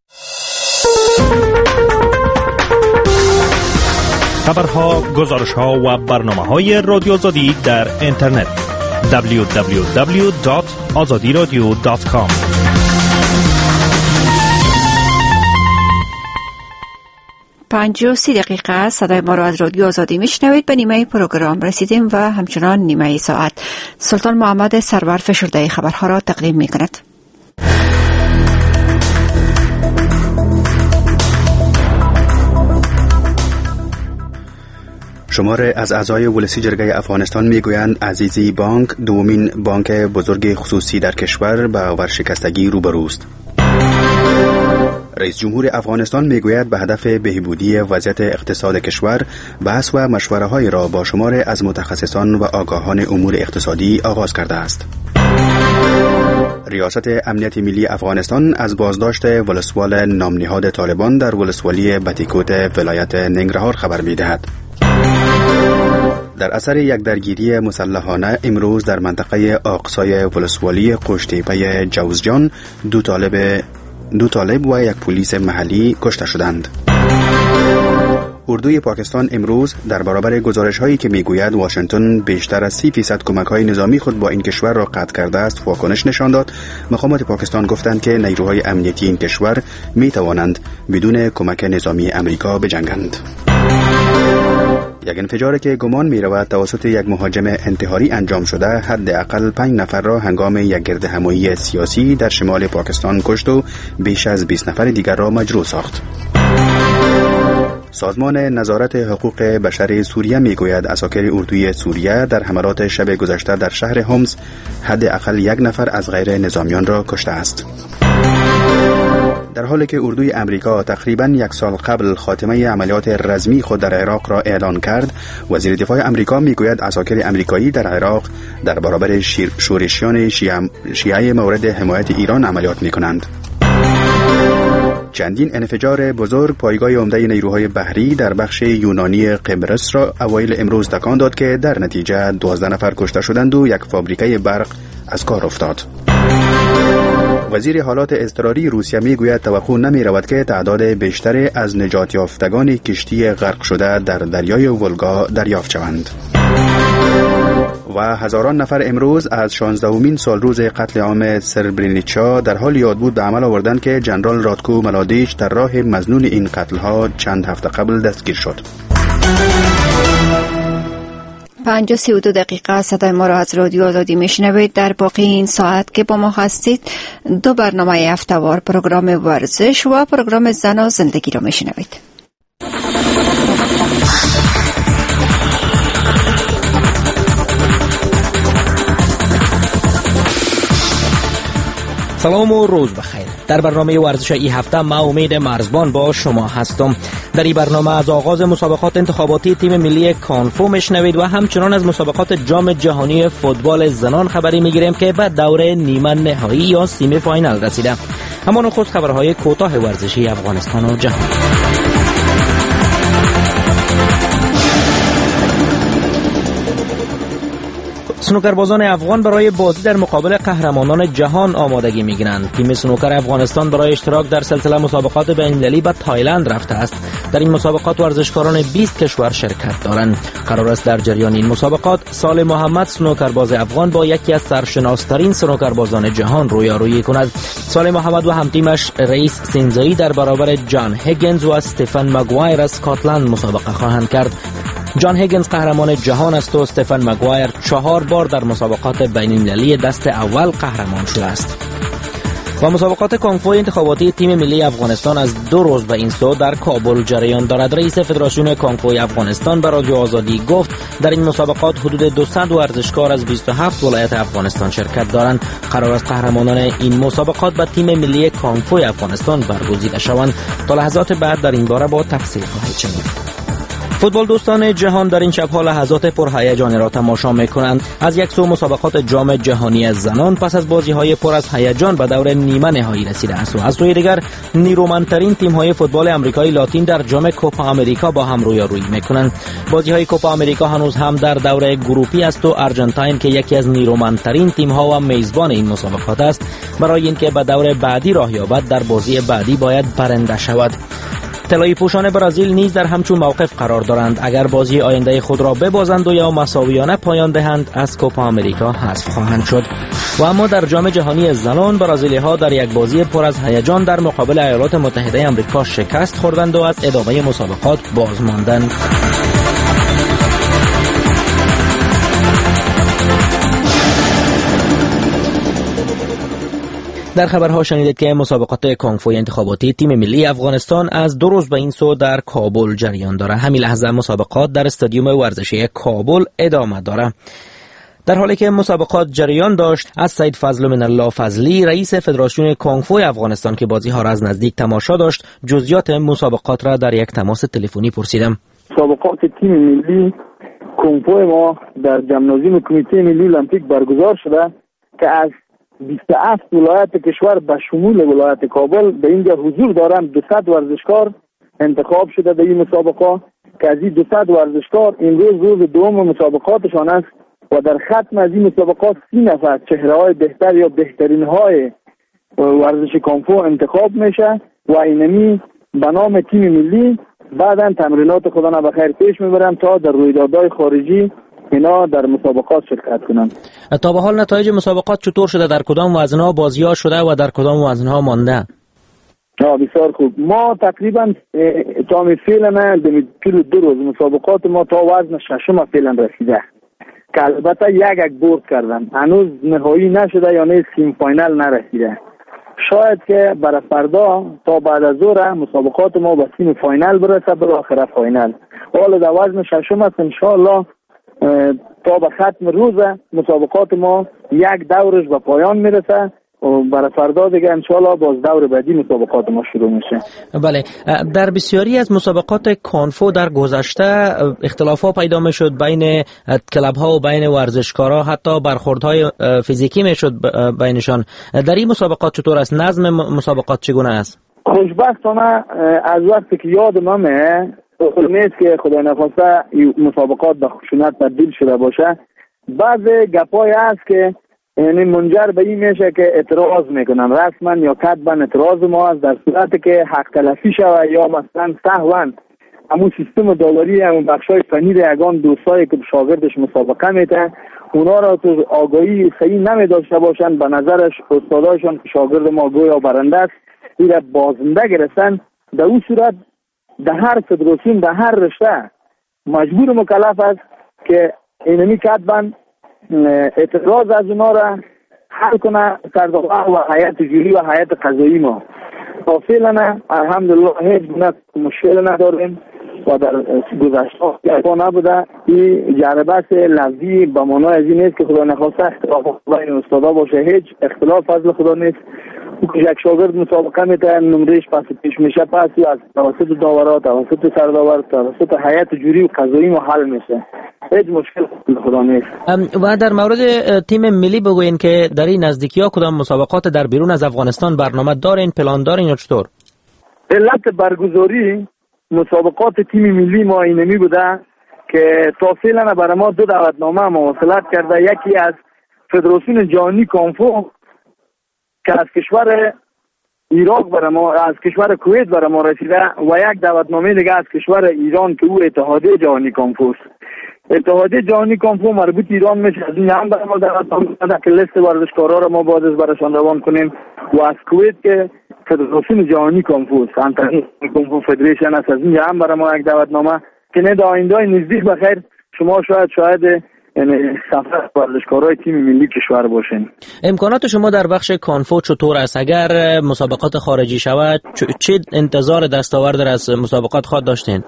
Speaker 14: خبرها، گزارش‌ها و برنامه‌های رادیو آزادی در اینترنت دبلیو دبلیو دبلیو دات آزادی رادیو دات کام.
Speaker 1: پنج و سی دقیقه است. صدای ما را از رادیو آزادی میشنوید. به نیمه پروگرام رسیدیم و همچنان نیمه ساعت سلطان محمد سرور فشرده خبرها را تقدیم می کند.
Speaker 4: شمار از اعضای ولسی جرگه افغانستان میگویند عزیزی بانک دومین بانک بزرگ خصوصی در کشور به ورشکستگی روبروست. رئیس جمهور افغانستان میگوید به هدف بهبودی وضعیت اقتصاد کشور بحث و مشوره های را با شمار از متخصصان و آگاهان امور اقتصادی آغاز کرده است. ریاست امنیت ملی افغانستان از بازداشت ولسوال نامنهاد طالبان در ولسوالی بتیکوت ولایت ننگرهار خبر میدهد. در اثر یک درگیری مسلحانه امروز در منطقه آقسای ولسوالی قشتیپه جوزجان دو طالب دو طالب و یک پلیس محلی کشته شدند. اردوی پاکستان امروز در برابر گزارش‌هایی که میگوید واشنگتن بیشتر از سی فیصد کمک‌های نظامی خود با این کشور را قطع کرده است واکنش نشان داد. مقامات پاکستان گفتند که نیروهای امنیتی این کشور می‌توانند بدون کمک نظامی امریکا بجنگند. یک انفجار که گمان می رود توسط یک مهاجم انتحاری انجام شده حداقل پنج نفر را هنگام یک گردهمایی سیاسی در شمال پاکستان کشت و بیش از بیست نفر دیگر را مجروح ساخت. سازمان نظارت حقوق بشر سوریه می گوید عساکر اردوی سوریه در حملات شب گذشته در شهر حمص حداقل یک نفر از غیر نظامیان را کشته است. در حالی که اردوی امریکا تقریباً یک سال قبل خاتمه عملیات رزمی خود در عراق را اعلان کرد، وزیر دفاع امریکا میگوید عساکر امریکایی در عراق در برابر شورشیان شیعه مورد حمایت ایران عملیات میکنند. چندین انفجار بزرگ پایگاه عمده نیروهای بحری در بخش یونانی قبرس را اوایل امروز تکان داد که در نتیجه دوازده نفر کشته شدند و یک فابریکه برق از کار افتاد. وزیر حالات اضطراری روسیه میگوید توقع نمی رود که تعداد بیشتری از نجات یافتگان کشتی غرق شده در دریای ولگا دریافت شوند. و هزاران نفر امروز از شانزدهمین سال روز قتل عام سربرینیچا در حال یاد بود به عمل آوردند که جنرال راتکو ملادیچ در راه مظنون این قتل‌ها چند هفته قبل دستگیر شد.
Speaker 1: پنج و سی و دو دقیقه صدای ما را از رادیو آزادی میشنوید. در باقی این ساعت که با ما هستید دو برنامه هفته‌وار، پروگرام ورزش و پروگرام زن و زندگی را میشنوید.
Speaker 15: سلام و روز بخیر. در برنامه ورزش این هفته ما امید مرزبان با شما هستم. در این برنامه از آغاز مسابقات انتخاباتی تیم ملی کانفو میشنوید و همچنان از مسابقات جام جهانی فوتبال زنان خبری میگیریم که به دوره نیمه نهایی یا سیمی فاینال رسیده. اما نخست خبرهای کوتاه ورزشی افغانستان و جهان. سنوکربازان افغان برای بازی در مقابل قهرمانان جهان آمادگی می‌گیرند. تیم سنوکر افغانستان برای اشتراک در سلسله مسابقات بین‌المللی به تایلند رفته است. در این مسابقات ورزشکاران بیست کشور شرکت دارند. قرار است در جریان این مسابقات سال محمد سنوکرباز افغان با یکی از سرشناسترین سنوکربازان جهان رویارویی کند. سال محمد و همتیمش رئیس سینزایی در برابر جان هیگنز و استفن مگوایر از اسکاتلند مسابقه خواهند کرد. جان هیگنز قهرمان جهان است و استفن مگوایر چهار بار در مسابقات بین‌المللی دست اول قهرمان شده است. و مسابقات کانگفوی انتخاباتی تیم ملی افغانستان از دو روز به این سو در کابل جریان دارد. رئیس فدراسیون کانگفوی افغانستان به رادیو آزادی گفت در این مسابقات حدود دویست ورزشکار از بیست و هفت ولایت افغانستان شرکت دارند. قرار است قهرمانان این مسابقات به تیم ملی کانگفوی افغانستان برگزیده شوند. تا لحظات بعد در این باره با تفصیل خواهید شنید. فوتبال دوستان جهان در این شب‌ها لحظات پرهیجانی را تماشا می‌کنند. از یک سو مسابقات جام جهانی زنان پس از بازی‌های پر از هیجان به دور نیمه نهایی رسیده است و از سوی دیگر نیرومندترین تیم‌های فوتبال آمریکایی لاتین در جام کوپا آمریکا با هم رویارویی می‌کنند. بازی‌های کوپا آمریکا هنوز هم در دور گروپی است و آرژانتین که یکی از نیرومندترین تیم‌ها و میزبان این مسابقات است، برای اینکه به دور بعدی راه یابد در بازی بعدی باید برنده شود. طلایی پوشان برزیل نیز در همچون موقف قرار دارند. اگر بازی آینده خود را ببازند و یا مساویانه پایان دهند از کوپا آمریکا حذف خواهند شد. و اما در جام جهانی زنان برزیلی ها در یک بازی پر از هیجان در مقابل ایالات متحده آمریکا شکست خوردند و از ادامه مسابقات باز ماندند. در خبرها شنیدید که مسابقات کونگفوی انتخاباتی تیم ملی افغانستان از دو روز به این سو در کابل جریان داره. همین لحظه مسابقات در استادیوم ورزشی کابل ادامه داره. در حالی که مسابقات جریان داشت، از سید فضل من الله فضلی رئیس فدراسیون کونگفوی افغانستان که بازی ها را از نزدیک تماشا داشت، جزئیات مسابقات را در یک تماس تلفنی پرسیدم.
Speaker 16: مسابقات تیم ملی کونگفوی ما در جمنازیوم کمیته ملی المپیک برگزار شده که از بیست و هفت ولایت کشور به شمول ولایت کابل به اینجا حضور دارند. دویست ورزشکار انتخاب شده در این مسابقه که از این دویست ورزشکار این روز روز دوم مسابقاتشان است و در ختم از این مسابقات سی نفر چهره‌های بهتر یا بهترین های ورزش کونگفو انتخاب میشه و اینمی به نام تیم ملی بعداً تمرینات خودنا به خیر پیش میبرن تا در رویدادهای خارجی اینا در مسابقات شرکت کنند.
Speaker 15: تا به حال نتایج مسابقات چطور شده؟ در کدام وزن‌ها بازی‌ها شده و در کدام وزن‌ها مانده؟
Speaker 16: آه بسیار خوب. ما تقریبا تا فعلا در دو روز مسابقات ما تا وزن ششم فعلا رسیده که البته یک یک برد کردن، هنوز نهایی نشده یا نه سیم فاینال نرسیده. شاید که برای فردا تا بعد از ظهر مسابقات ما به سیم فاینال برسه، بالاخره فاینال. حالا در وزن ششم است ان شاء الله تا به ختم روز مسابقات ما یک دورش به پایان میرسه و برای فردا دیگه انشالله باز دور بعدی مسابقات ما شروع میشه.
Speaker 15: بله، در بسیاری از مسابقات کونگفو در گذشته اختلافات پیدا میشد بین کلب ها و بین ورزشکارا، حتی برخوردهای فیزیکی میشد بینشان. در این مسابقات چطور است؟ نظم مسابقات چگونه است؟
Speaker 16: خوشبختانه از وقتی که یادم میاد نیست که خدای نخواسته مسابقات به خشونت تبدیل شده باشه، بعض گپای هست که یعنی منجر به این میشه که اعتراض میکنن رسما یا کتبا. اعتراض ما است در صورتی که حق تلفی شود یا مثلا سهوا همون سیستم داوری همون بخشای فنی یگان دوستایی که شاگردش مسابقه میته اونا را تو آگاهی صحیح نمی داشته باشن، به نظرش استاداشون شاگرد ما گویا برنده است ایره بازنده گرفتن. در اون صورت در هر فدراسیون در هر رشته مجبور مکلف است که اینمی کتبا اعتراض از اونا را حل کنه سردار و هیئت جوری و هیئت قضایی ما. تا فعلا الحمدلله هیچ گونه مشکل نداریم و در گذشته نبوده. این جربت لفظی به معنای از این نیست که خدا نخواسته اختلاف بین استادا باشه، هیچ اختلاف فضل خدا نیست. یک شاگرد مسابقه میتونه نمرهش پس پیش میشه، پس از توسط داورا، توسط سرداور، توسط هیئت جوری و قضایی ما حل میشه. هیچ مشکل خدا نیست.
Speaker 15: و در مورد تیم ملی بگوین که در این نزدیکی ها کدام مسابقات در بیرون از افغانستان برنامه دارین، پلان دارین یا چطور؟
Speaker 16: علت برگزاری مسابقات تیم ملی ما اینمی بوده که تا فعلا برای ما دو دعوتنامه مواصلت کرده. یکی از فدراسیون جهانی کونگفو که از کشور عراق برای ما، از کشور کویت برای ما رسیده و یک دعوتنامه دیگه از کشور ایران که او اتحادیه جهانی کونگفو است. اتحادیه جهانی کونگفو مربوط ایران میشه، از این هم برای ما دعوتنامه داده که لیست ورزشکارا را ما باید برایشان روان کنیم و از کویت که فدراسیون جهانی کونگفو است، انترنشنال کونگفو فدریشن است، از این هم برای ما یک دعوتنامه که نه در آینده نزدیک بخیر شما شاید شاید یعنی سفر ورزشکارای تیم ملی کشور باشین.
Speaker 15: امکانات شما در بخش کونگفو چطور است؟ اگر مسابقات خارجی شود چه انتظار دستاورد از مسابقات خود داشتین؟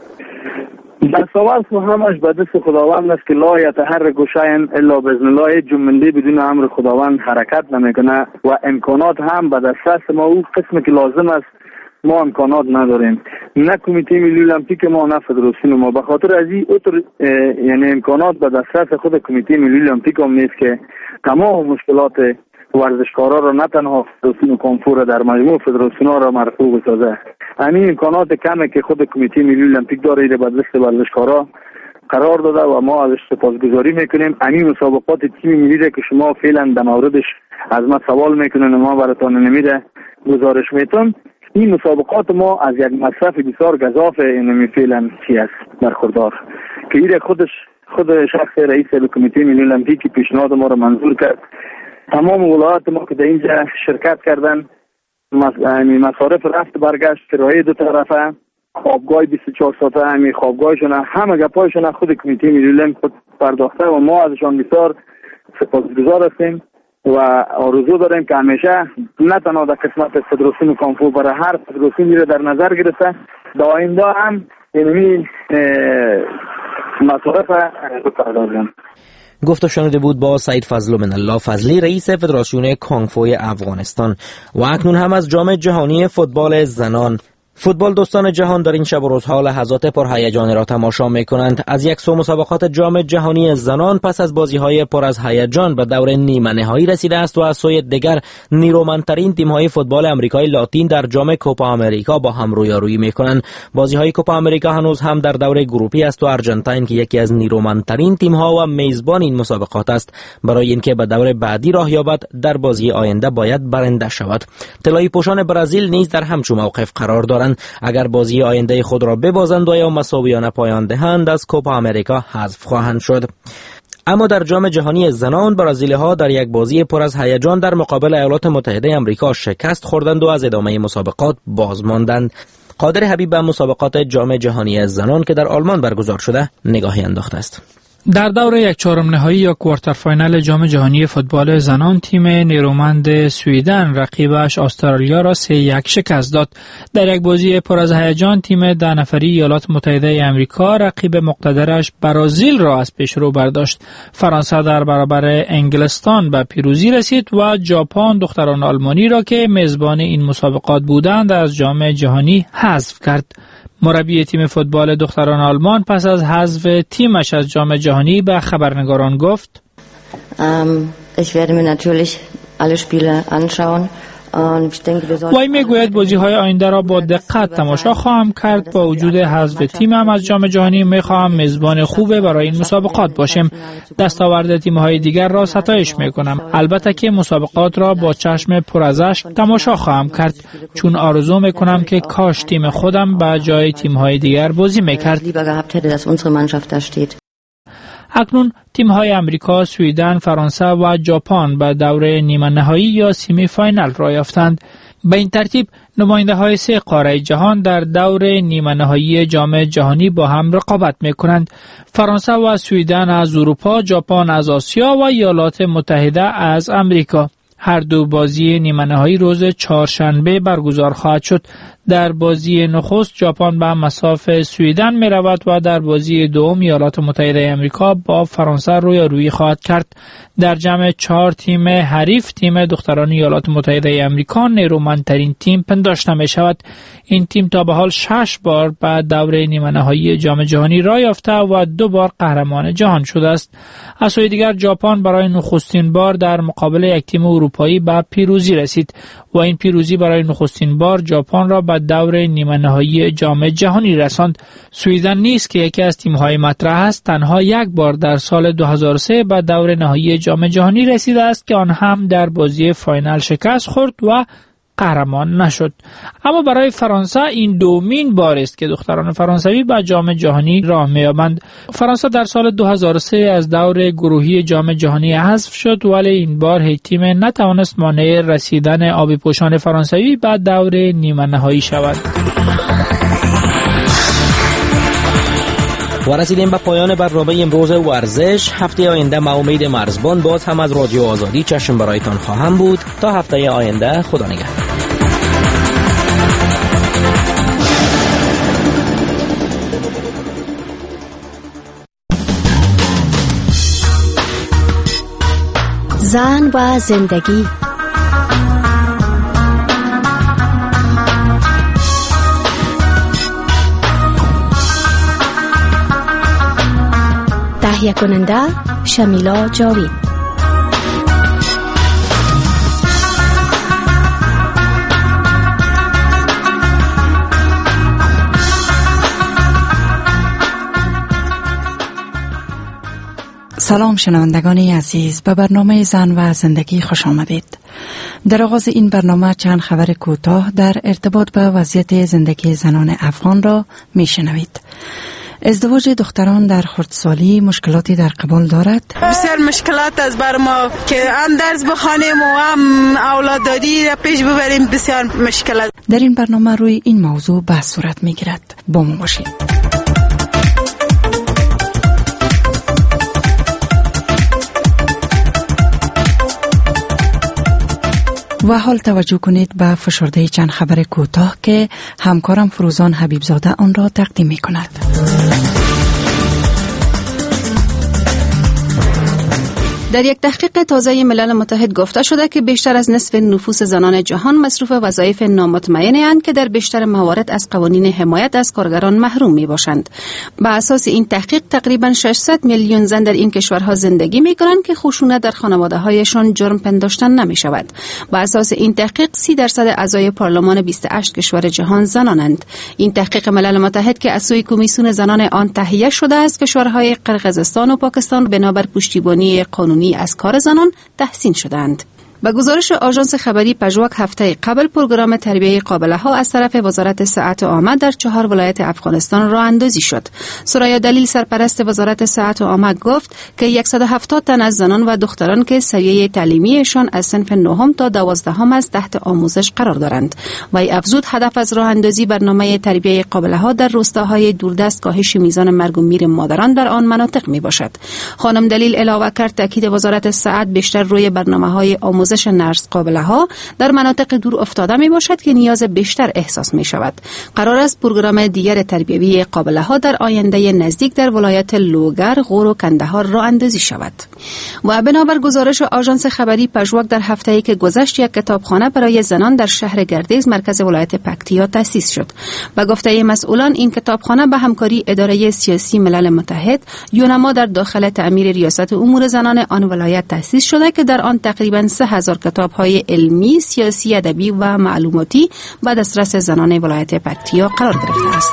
Speaker 16: دستاورد همش به دست خداوند است که لا یتحرک شیء الا باذن الله. جمله بدون امر خداوند حرکت نمیکنه و امکانات هم به دست است ما. او قسمی که لازم است ما امکانات نداریم، نه کمیته ملی المپیک ما نه فدراسیون ما. به خاطر از این اوتر یعنی امکانات به دسترس خود کمیته ملی المپیک هم نیست که تمام مشکلات ورزشکارا را نه تنها فدراسیون کانفور در مجموع فدراسیون را مرفوع بسازه. همین امکانات کمی که خود کمیته ملی المپیک داره به دست ورزشکارا قرار داده و ما ازش سپاسگزاری میکنیم. همین مسابقات تیم ملی که شما فعلا در موردش از ما سوال میکنن ما براتون نمیده گزارش میتون، این مسابقات ما از یک مصرف بسیار گزاف اینمی فعلا چی است برخوردار که این خودش خود شخص رئیس کمیته ملی المپیک پیشنهاد ما را منظور کرد. تمام ولایات ما که در اینجا شرکت کردن مصارف رفت برگشت کرایه دو طرفه خوابگاه بیست و چهار ساعته همین خوابگاهشون همه گپایشون خود کمیته ملی المپیک پرداخته و ما ازشان بسیار سپاسگزار هستیم و آرزو داریم که همیشه نه تنها در قسمت فدراسیون کانفو برای هر فدراسیونی را در نظر گرفته در آینده هم اینمی مصارف بپردازیم.
Speaker 15: گفت و شنوده بود با سعید فضل من الله فضلی رئیس فدراسیون کانگفوی افغانستان. و اکنون هم از جام جهانی فوتبال زنان. فوتبال دوستان جهان در این شب و روزها لحظات پرهیجانی را تماشا می‌کنند. از یک سو مسابقات جام جهانی زنان پس از بازی‌های پر از هیجان به دور نیمه نهایی رسیده است و از سوی دیگر نیرومندترین تیم‌های فوتبال آمریکای لاتین در جام کوپا آمریکا با هم رویارویی می‌کنند. بازی‌های کوپا آمریکا هنوز هم در دور گروپی است و آرژانتین که یکی از نیرومندترین تیم‌ها و میزبان این مسابقات است برای اینکه به دور بعدی راه یابد در بازی آینده باید برنده شود. طلایی پوشان برزیل نیز در همچون موقف قرار دارند. اگر بازی آینده خود را ببازند و یا مساویانه پایان دهند از کوپا آمریکا حذف خواهند شد. اما در جام جهانی زنان برزیلی ها در یک بازی پر از هیجان در مقابل ایالات متحده آمریکا شکست خوردند و از ادامه مسابقات باز ماندند. قادر حبیب به مسابقات جام جهانی زنان که در آلمان برگزار شده نگاهی انداخته است.
Speaker 13: در دور یک چهارم نهایی یا کوارتر فاینال جام جهانی فوتبال زنان تیم نیرومند سویدن رقیبش استرالیا را سه یک شکست داد. در یک بازی پر از هیجان تیم ده نفری ایالات متحده آمریکا رقیب مقتدرش برزیل را از پیشرو برداشت. فرانسه در برابر انگلستان به پیروزی رسید و ژاپن دختران آلمانی را که میزبان این مسابقات بودند از جام جهانی حذف کرد. مربی تیم فوتبال دختران آلمان پس از حذف تیمش از جام جهانی به خبرنگاران گفت:
Speaker 17: Ich werde mir natürlich alle Spiele anschauen.
Speaker 13: وی میگوید بازی های آینده را با دقت تماشا خواهم کرد. با وجود حذف تیمم از جام جهانی میخواهم میزبان خوبه برای این مسابقات باشیم. دستاورد تیم های دیگر را ستایش میکنم. البته که مسابقات را با چشم پر از اشک تماشا خواهم کرد چون آرزو میکنم که کاش تیم خودم به جای تیم های دیگر بازی میکرد. اکنون تیم‌های امریکا، سویدن، فرانسه و ژاپن به دور نیمه نهایی یا سمی فاینال را یافتند. به این ترتیب نماینده‌های سه قاره جهان در دور نیمه نهایی جام جهانی با هم رقابت می‌کنند. فرانسه و سویدن از اروپا، ژاپن از آسیا و ایالات متحده از امریکا. هر دو بازی نیمه نهایی روز چهارشنبه برگزار خواهد شد. در بازی نخست ژاپن به مصاف سویدن می رود و در بازی دوم ایالات متحده آمریکا با فرانسه رویارویی خواهد کرد. در جمع چهار تیم حریف تیم دختران ایالات متحده آمریکا نیرومندترین تیم پنداشته می شود. این تیم تا به حال شش بار به دور نیمه نهایی جام جهانی راه یافته و دو بار قهرمان جهان شده است. از سوی دیگر ژاپن برای نخستین بار در مقابل یک تیم اروپایی به پیروزی رسید و این پیروزی برای نخستین بار ژاپن را به دور نیمه نهایی جام جهانی رساند. سویدن نیز که یکی از تیم‌های مطرح است تنها یک بار در سال دو هزار و سه به دور نهایی جام جهانی رسیده است که آن هم در بازی فاینال شکست خورد و قهرمان نشد. اما برای فرانسه این دومین بار است که دختران فرانسوی به جام جهانی راه می‌یابند. فرانسه در سال دو هزار و سه از دور گروهی جام جهانی حذف شد ولی این بار هیچ تیم نتوانست مانع رسیدن آبی پوشان فرانسوی به دور نیمه نهایی شود.
Speaker 15: و رسیدیم به پایان برنامه امروز ورزش. هفته آینده ما امید مرزبان باز هم از رادیو آزادی چشم برایتان خواهم بود. تا هفته آینده، خدا نگهدار.
Speaker 18: زن و زندگی تهیه کننده شمیلا جاوید.
Speaker 19: سلام شنوندگان عزیز، به برنامه زن و زندگی خوش آمدید. در آغاز این برنامه چند خبر کوتاه در ارتباط به وضعیت زندگی زنان افغان را می شنوید. ازدواج دختران در خردسالی مشکلاتی در قبال دارد؟
Speaker 20: بسیار مشکلات از بر ما که هم درس بخوانیم و هم اولاداری را پیش ببریم، بسیار مشکلات.
Speaker 19: در این برنامه روی این موضوع بحث صورت می گیرد. با ما باشید. و حال توجه کنید به فشرده چند خبر کوتاه که همکارم فروزان حبیبزاده آن را تقدیم می کند.
Speaker 21: در یک تحقیق تازه ملل متحد گفته شده که بیشتر از نصف نفوس زنان جهان مصروف وظایف نامطمئنی اند که در بیشتر موارد از قوانین حمایت از کارگران محروم می باشند. بر اساس این تحقیق تقریباً ششصد میلیون زن در این کشورها زندگی می کنند که خشونت در خانواده هایشان جرم پنداشتن نمی شود. بر اساس این تحقیق سی درصد اعضای پارلمان بیست و هشت کشور جهان زنانند. این تحقیق ملل متحد که از سوی کمیسیون زنان آن تهیه شده است کشورهای قرقیزستان و پاکستان بنابر پشتیبانی قانونی از کار زنان تحسین شدند. با گزارش آژانس خبری پژواک هفته قبل پروگرام تربیت قابله ها از طرف وزارت صحت عامه در چهار ولایت افغانستان راه اندازی شد. سریا دلیل سرپرست وزارت صحت عامه گفت که صد و هفتاد تن از زنان و دختران که سویه تعلیمیشان از صنف نهم تا دوازدهم از تحت آموزش قرار دارند. وی افزود هدف از راه اندازی برنامه تربیت قابله ها در روستاهای دوردست کاهش میزان مرگ و میر مادران در آن مناطق می باشد. خانم دلیل علاوه کرد تاکید وزارت صحت بیشتر روی برنامه‌های آموزش نرس قابله ها در مناطق دور افتاده می باشد که نیاز بیشتر احساس می شود. قرار است پروگرام دیگر تربیوی قابله ها در آینده نزدیک در ولایت لوگر، غور و کندهار راه اندازی شود. و بنابر گزارش آژانس خبری پژواک در هفته‌ای که گذشت یک کتابخانه برای زنان در شهر گردیز مرکز ولایت پکتیا تأسیس شد. به گفته مسئولان این کتابخانه به همکاری اداره سیاسی ملل متحد یونما در داخل تعمیر ریاست امور زنان آن ولایت تأسیس شده که در آن تقریباً سه هزار کتاب‌های علمی، سیاسی، ادبی و معلوماتی به دسترس زنان ولایت پکتیا قرار گرفته است.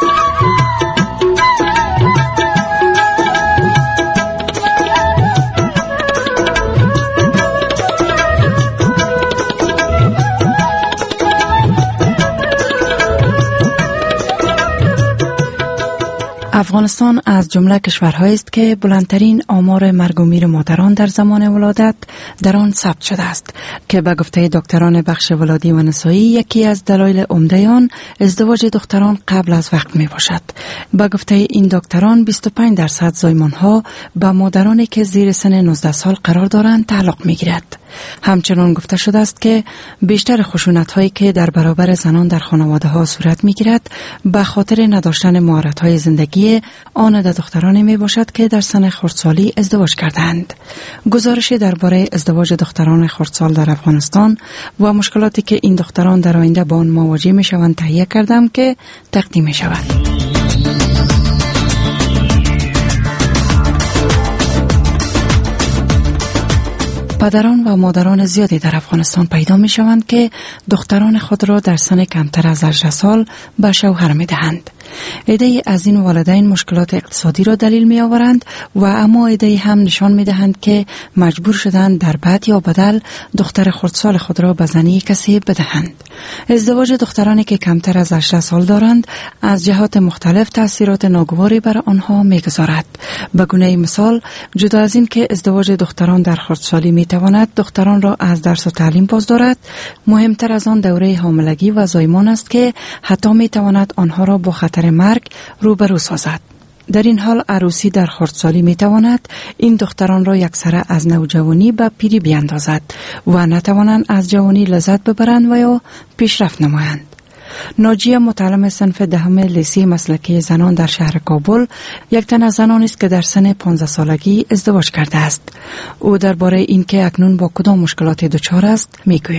Speaker 19: افغانستان از جمله کشورهایی است که بلندترین آمار مرگ و میر مادران در زمان ولادت در آن ثبت شده است که به گفته دکتران بخش ولادی و نسایی یکی از دلایل عمده آن ازدواج دختران قبل از وقت می باشد. به گفته این دکتران بیست و پنج درصد زایمان ها به مادرانی که زیر سن نوزده سال قرار دارند تعلق می گیرد. همچنان گفته شده است که بیشتر خشونت هایی که در برابر زنان در خانواده ها صورت می گیرد به خاطر نداشتن مهارت های زندگی آن در دخترانی می باشد که در سن خردسالی ازدواج کردند. گزارش درباره ازدواج دختران خردسال در افغانستان و مشکلاتی که این دختران در آینده با آن مواجه می شوند تهیه کردم که تقدیم می شود. پدران و مادران زیادی در افغانستان پیدا می شوند که دختران خود را در سن کمتر از هجده سال به شوهر می دهند. عده‌ای از این والدین مشکلات اقتصادی را دلیل می آورند و اما عده‌ای هم نشان می دهند که مجبور شدند در بعد یا بدل دختر خردسال خود را به زنی کسی بدهند. ازدواج دخترانی که کمتر از هجده سال دارند از جهات مختلف تأثیرات ناگواری بر آنها می گذارد. به گونه مثال جدا از این که ازدواج دختران در خردسالی می تواند دختران را از درس و تعلیم باز دارد، مهمتر از آن دوره حاملگی و زایمان است که حتی می تواند آنها را با خطر مرگ روبرو سازد. در این حال عروسی در خردسالی می تواند این دختران را یکسره از نوجوانی به پیری بیاندازد و نتوانند از جوانی لذت ببرند و یا پیشرفت نمایند. ناجیه متعلم صنف دهم لیسه مسلکی زنان در شهر کابل یک تن از زنان است که در سن پانزده سالگی ازدواج کرده است. او درباره اینکه اکنون با کدام مشکلات دچار است میگوید.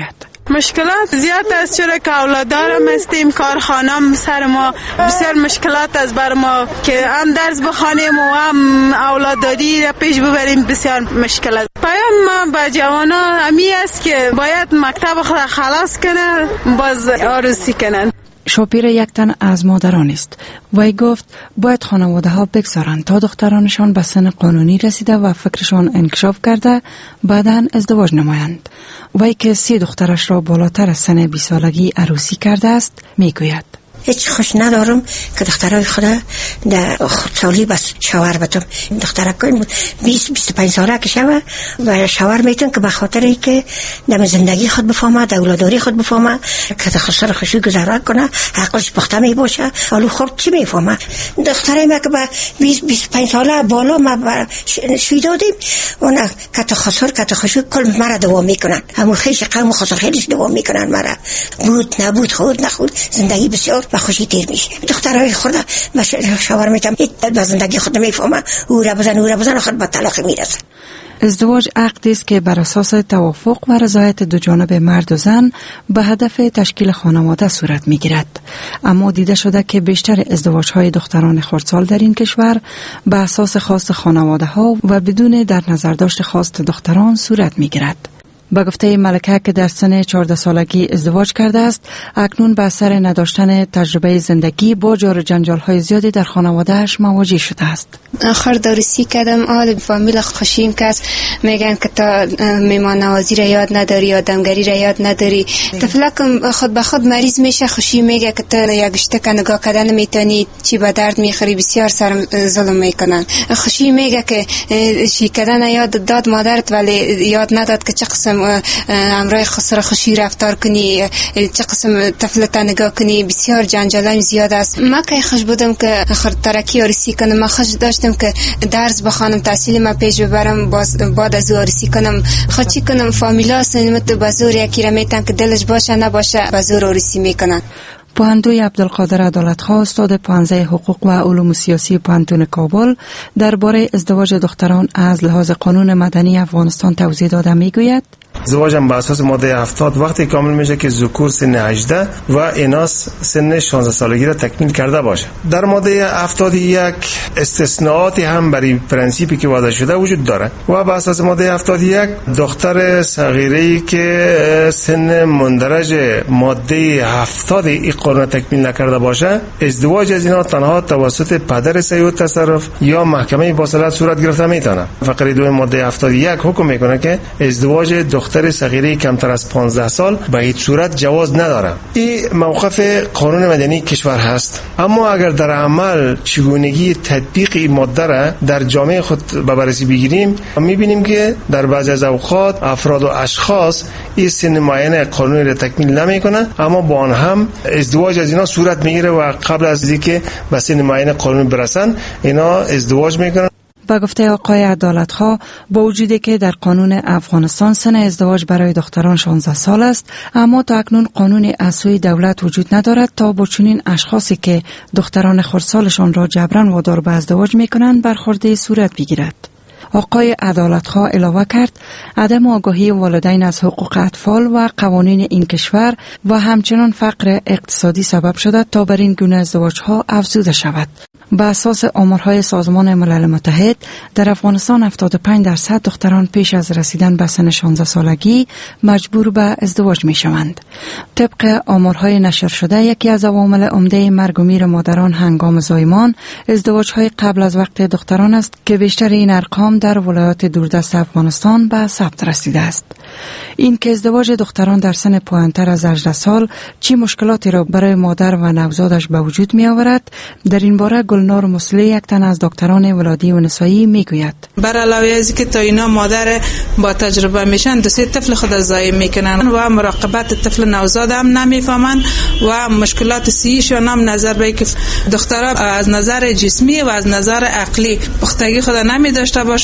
Speaker 20: مشکلات زیاد است، چرا که اولادارم هستیم، کارخانم سر ما بسیار مشکلات است بر ما که هم درس بخوانیم و هم اولاداری را پیش ببریم، بسیار مشکلات. پیام ما به جوانا همی است که باید مکتب خود خلاص کنن، باز عروسی کنن.
Speaker 19: شاپیر یک تن از مادران است. وی گفت باید خانواده ها بگذارند تا دخترانشان به سن قانونی رسیده و فکرشان انکشاف کرده بعداً ازدواج نمایند. وی که سی دخترش را بالاتر از سن بیست سالگی عروسی کرده است میگوید
Speaker 6: هیچ خوش ندارم که دخترای خدا در خودسالی بس شوهر بتم. دخترکان بیست بیست و پنج ساله که شوه و شوهر میتون که به خاطر ای که در زندگی خود بفهمه، در اولاداری خود بفهمه، که خسر خوشی گذرا کنه، عقلش پخته می باشه. حالا خود چی میفهمه؟ دخترای ما که به بیست بیست و پنج ساله بالا ما شوی دادیم، اون که خسر که خوشی کل مرا دوام میکنن، همون خیش قوم خسر خیلیش دوام میکنن. مرا بود نبود خود نخود زندگی بسیار و خوشی تیر میشه. دخترای خورده و شوهر میتم به زندگی خود نمیفهمه، او را بزن او را بزن خود به طلاق میرسه.
Speaker 19: ازدواج عقدی است که بر اساس توافق و رضایت دو جانب مرد و زن به هدف تشکیل خانواده صورت میگیرد. اما دیده شده که بیشتر ازدواج‌های دختران خردسال در این کشور به اساس خواست خانواده ها و بدون در نظر داشت خواست دختران صورت میگیرد. با گفته ملکه که در سن چهارده سالگی ازدواج کرده است، اکنون به اثر نداشتن تجربه زندگی با جار و جنجال های زیادی در خانوادهش مواجه شده است.
Speaker 22: آخر دارسی کردم، آل فامیل خوشیم کس میگن که تا میمان نوازی را یاد نداری، آدمگری را یاد نداری. طفلکم خود به خود مریض میشه، خوشی میگه که تا یک شتک نگاه کردن نمیتونی، چی به درد میخوری، بسیار سرم ظلم میکنن. خوشی میگه که شی کردن یاد داد مادرت ولی یاد نداد که چه قسم امرای خسر خوشی رفتار کنی، چه قسم طفلت نگاه کنی. بسیار جنجالم زیاد است. ما که خوش بودم که آخر ترکی عروسی کنم، ما خوش داشتم که درس بخوانم، تحصیل ما پیش ببرم، باز بعد از عروسی کنم. خود چی کنم؟ فامیلا سنمت بازور یکی را میتن که دلش باشه نباشه بازور عروسی میکنن.
Speaker 19: پوهندوی عبدالقادر عدالت‌خواه، استاد پانزده حقوق و علوم سیاسی پوهنتون کابل، درباره ازدواج دختران از لحاظ قانون مدنی افغانستان توضیح داده میگوید
Speaker 23: ازدواج هم به اساس ماده هفتاد وقتی کامل میشه که ذکور سن هجده و اناث سن شانزده سالگی را تکمیل کرده باشه. در ماده هفتاد و یک استثناءاتی هم برای پرنسیپی که وضع شده وجود داره و به اساس ماده هفتاد و یک دختر صغیره‌ای که سن مندرج ماده هفتاد این قانون تکمیل نکرده باشه، ازدواج از اینا تنها توسط پدر صحیح تصرف یا محکمه باصلاحیت صورت گرفته میتونه. فقره دو ماده هفتاد و یک حکم میکنه که ازدواج دختر صغیره کمتر از پانزده سال به هیچ صورت جواز نداره. این موقف قانون مدنی کشور هست. اما اگر در عمل چگونگی تطبیق این ماده را در جامعه خود به بررسی بگیریم، میبینیم که در بعضی از اوقات افراد و اشخاص این سن معین قانونی را تکمیل نمیکنه، اما با آن هم ازدواج از اینا صورت میگیره و قبل از اینکه به سن معین قانونی برسن اینا ازدواج میکنن.
Speaker 19: با گفته آقای عدالت‌خواه، با وجودی که در قانون افغانستان سن ازدواج برای دختران شانزده سال است، اما تا اکنون قانونی از سوی دولت وجود ندارد تا با چنین اشخاصی که دختران خردسالشان را جبران وادار به ازدواج می‌کنند برخورد صورت بگیرد. آقای عدالت‌خواه علاوه کرد عدم آگاهی والدین از حقوق اطفال و قوانین این کشور و همچنان فقر اقتصادی سبب شده تا بر این گونه ازدواج‌ها افزوده شود. به اساس آمارهای سازمان ملل متحد در افغانستان هفتاد و پنج درصد دختران پیش از رسیدن به سن شانزده سالگی مجبور به ازدواج می شوند. طبق آمارهای نشر شده یکی از عوامل عمده مرگ و میر مادران هنگام زایمان ازدواج‌های قبل از وقت دختران است که بیشتر این ارقام در ولایات دوردست افغانستان به ثبت رسیده است. این که ازدواج دختران در سن پایین‌تر از هجده سال چی مشکلاتی را برای مادر و نوزادش به وجود می آورد، در این باره گلنار مسلی یک تن از دکتران ولادی و نسایی میگوید
Speaker 20: بر علاوه از که تا اینا مادر با تجربه میشن دو سه طفل خود ضایع میکنن و مراقبت طفل نوزاد هم نمیفهمن و مشکلات صحیشون هم نظر به که دخترها از نظر جسمی و از نظر عقلی پختگی خود نمی داشته باشن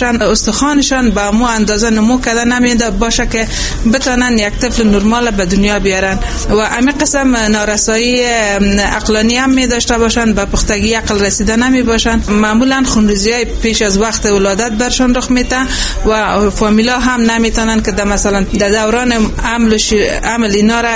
Speaker 3: باشن، استخوانشان به مو اندازه نمو کرده نمیده باشه که بتونن یک طفل نرمال به دنیا بیارن و همین قسم نارسایی عقلانی هم می داشته باشن، به پختگی عقل رسیده نمی باشن. معمولا خونریزی پیش از وقت ولادت برشان رخ میده و فامیلا هم نمیتونن که مثلا در دوران عمل عمل اینا را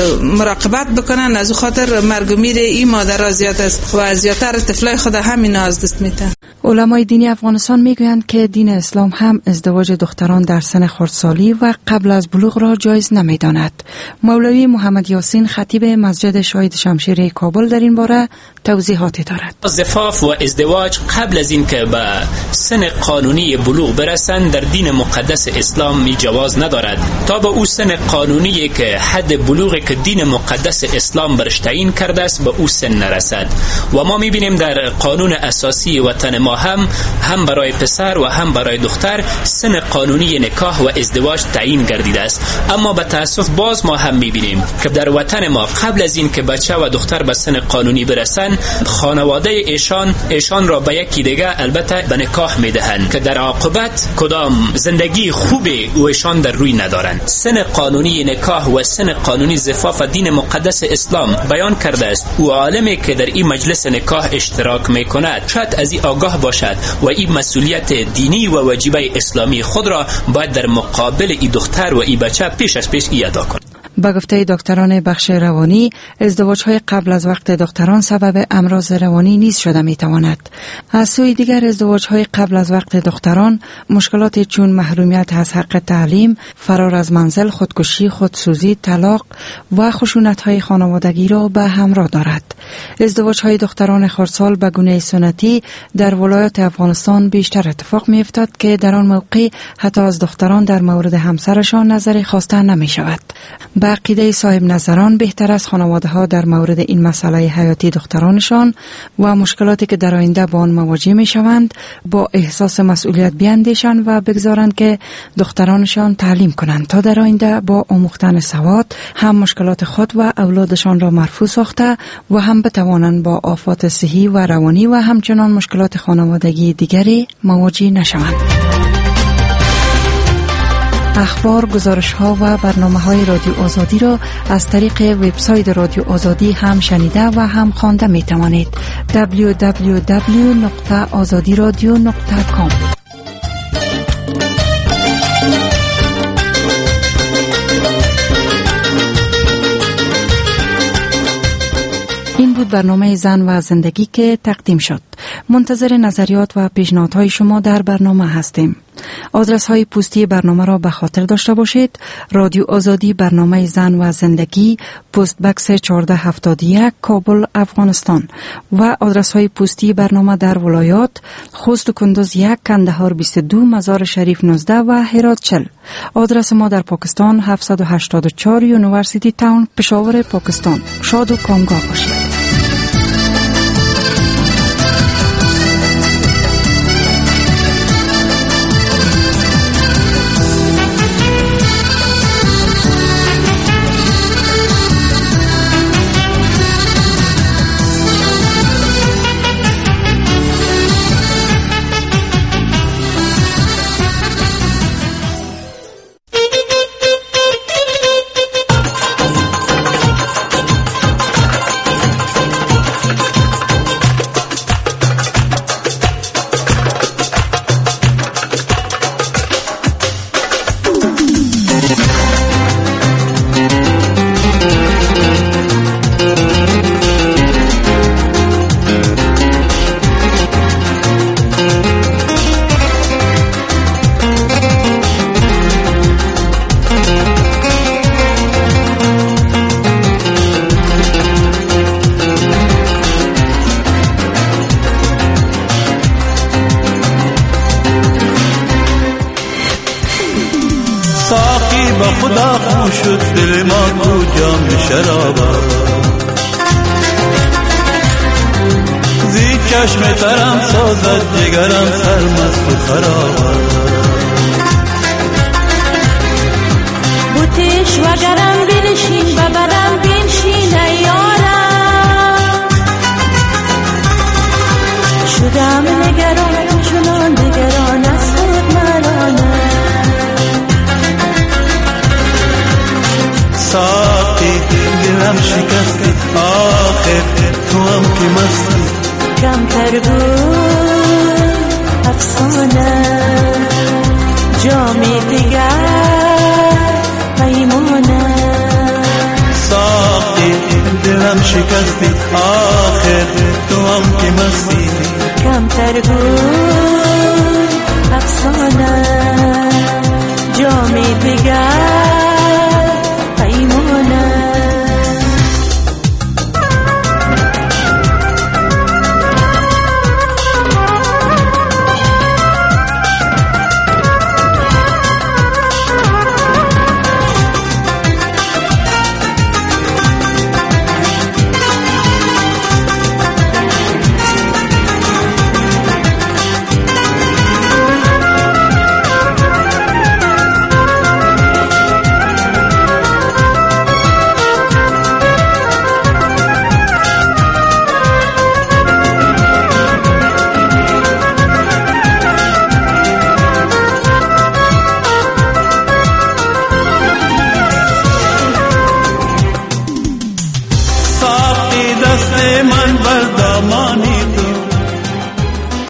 Speaker 3: مراقبت بکنن، از خاطر مرگ و میر این مادرها زیاد است و زیادتر طفلای خود همین از دست میتن.
Speaker 19: علمای دینی افغانستان میگویند که دین اسلام هم ازدواج دختران در سن خردسالی و قبل از بلوغ را جایز نمیداند. مولوی محمد یاسین خطیب مسجد شاهد شمشیر کابل در این باره توضیحاتی دارد.
Speaker 5: زفاف و ازدواج قبل از اینکه به سن قانونی بلوغ برسند در دین مقدس اسلام می جواز ندارد تا به او سن قانونی که حد بلوغ که دین مقدس اسلام برش تعیین کرده است به او سن نرسد. و ما می بینیم در قانون اساسی وطن ما هم هم برای پسر و هم برای دختر سن قانونی نکاح و ازدواج تعیین گردیده است. اما به تاسف باز ما هم می بینیم که در وطن ما قبل از این که بچه و دختر به سن قانونی برسند خانواده ایشان ایشان را به یکی دیگه البته به نکاح میدهند که در عاقبت کدام زندگی خوبی و ایشان در روی ندارند. سن قانونی نکاح و سن قانونی زفاف دین مقدس اسلام بیان کرده است و عالمی که در این مجلس نکاح اشتراک میکند شاید از این آگاه باشد و این مسئولیت دینی و واجبه اسلامی خود را باید در مقابل این دختر و این بچه پیش از پیش ادا کند.
Speaker 19: با گفته دکتران بخش روانی، ازدواج‌های قبل از وقت دختران سبب امراض روانی نیز شده می‌تواند. از سوی دیگر ازدواج‌های قبل از وقت دختران مشکلات چون محرومیت از حق تعلیم، فرار از منزل، خودکشی، خودسوزی، طلاق و خشونت‌های خانوادگی را به همراه دارد. ازدواج‌های دختران خردسال به گونه سنتی در ولایات افغانستان بیشتر اتفاق می‌افتد که در آن موقع حتی از دختران در مورد همسرشان نظری خواسته نمی‌شود. به عقیده صاحب نظران بهتر است خانواده ها در مورد این مسئله حیاتی دخترانشان و مشکلاتی که در آینده با آن مواجه می شوند با احساس مسئولیت بیاندیشند و بگذارند که دخترانشان تعلیم کنند تا در آینده با آموختن سواد هم مشکلات خود و اولادشان را مرفوع ساخته و هم بتوانند با آفات صحی و روانی و همچنان مشکلات خانوادگی دیگری مواجه نشوند. اخبار، گزارش‌ها و برنامه‌های رادیو آزادی را از طریق وبسایت رادیو آزادی هم شنیده و هم خوانده می‌توانید. دبلیو دبلیو دبلیو نقطه آزادی رادیو نقطه کام. این بود برنامه زن و زندگی که تقدیم شد. منتظر نظریات و پیشنهادهای شما در برنامه هستیم. آدرس های پستی برنامه را به خاطر داشته باشید: رادیو آزادی، برنامه زن و زندگی، پست بکس چهارده هفتاد و یک، کابل، افغانستان. و آدرس های پستی برنامه در ولایات: خوست و کندوز یک، کندهار بیست و دو، مزار شریف نوزده و هرات چهل. آدرس ما در پاکستان: هفتصد و هشتاد و چهار یونیورسیتی تاون، پشاور، پاکستان. شاد و کامگاه باشید.
Speaker 7: خدا خون شد دل ما تو جام شرابا، زی چشم ترم سازد جگرم سرمست و خرابا.
Speaker 24: بوتش و گرم بنشین ببرم بنشین ایارم، شدم نگران چنان نگران از
Speaker 7: که مستی
Speaker 24: کمتر بود افسانه جامی دیگر پیمانه
Speaker 7: ساقی دلم شکستی آخر تو هم که مستی
Speaker 24: کمتر بود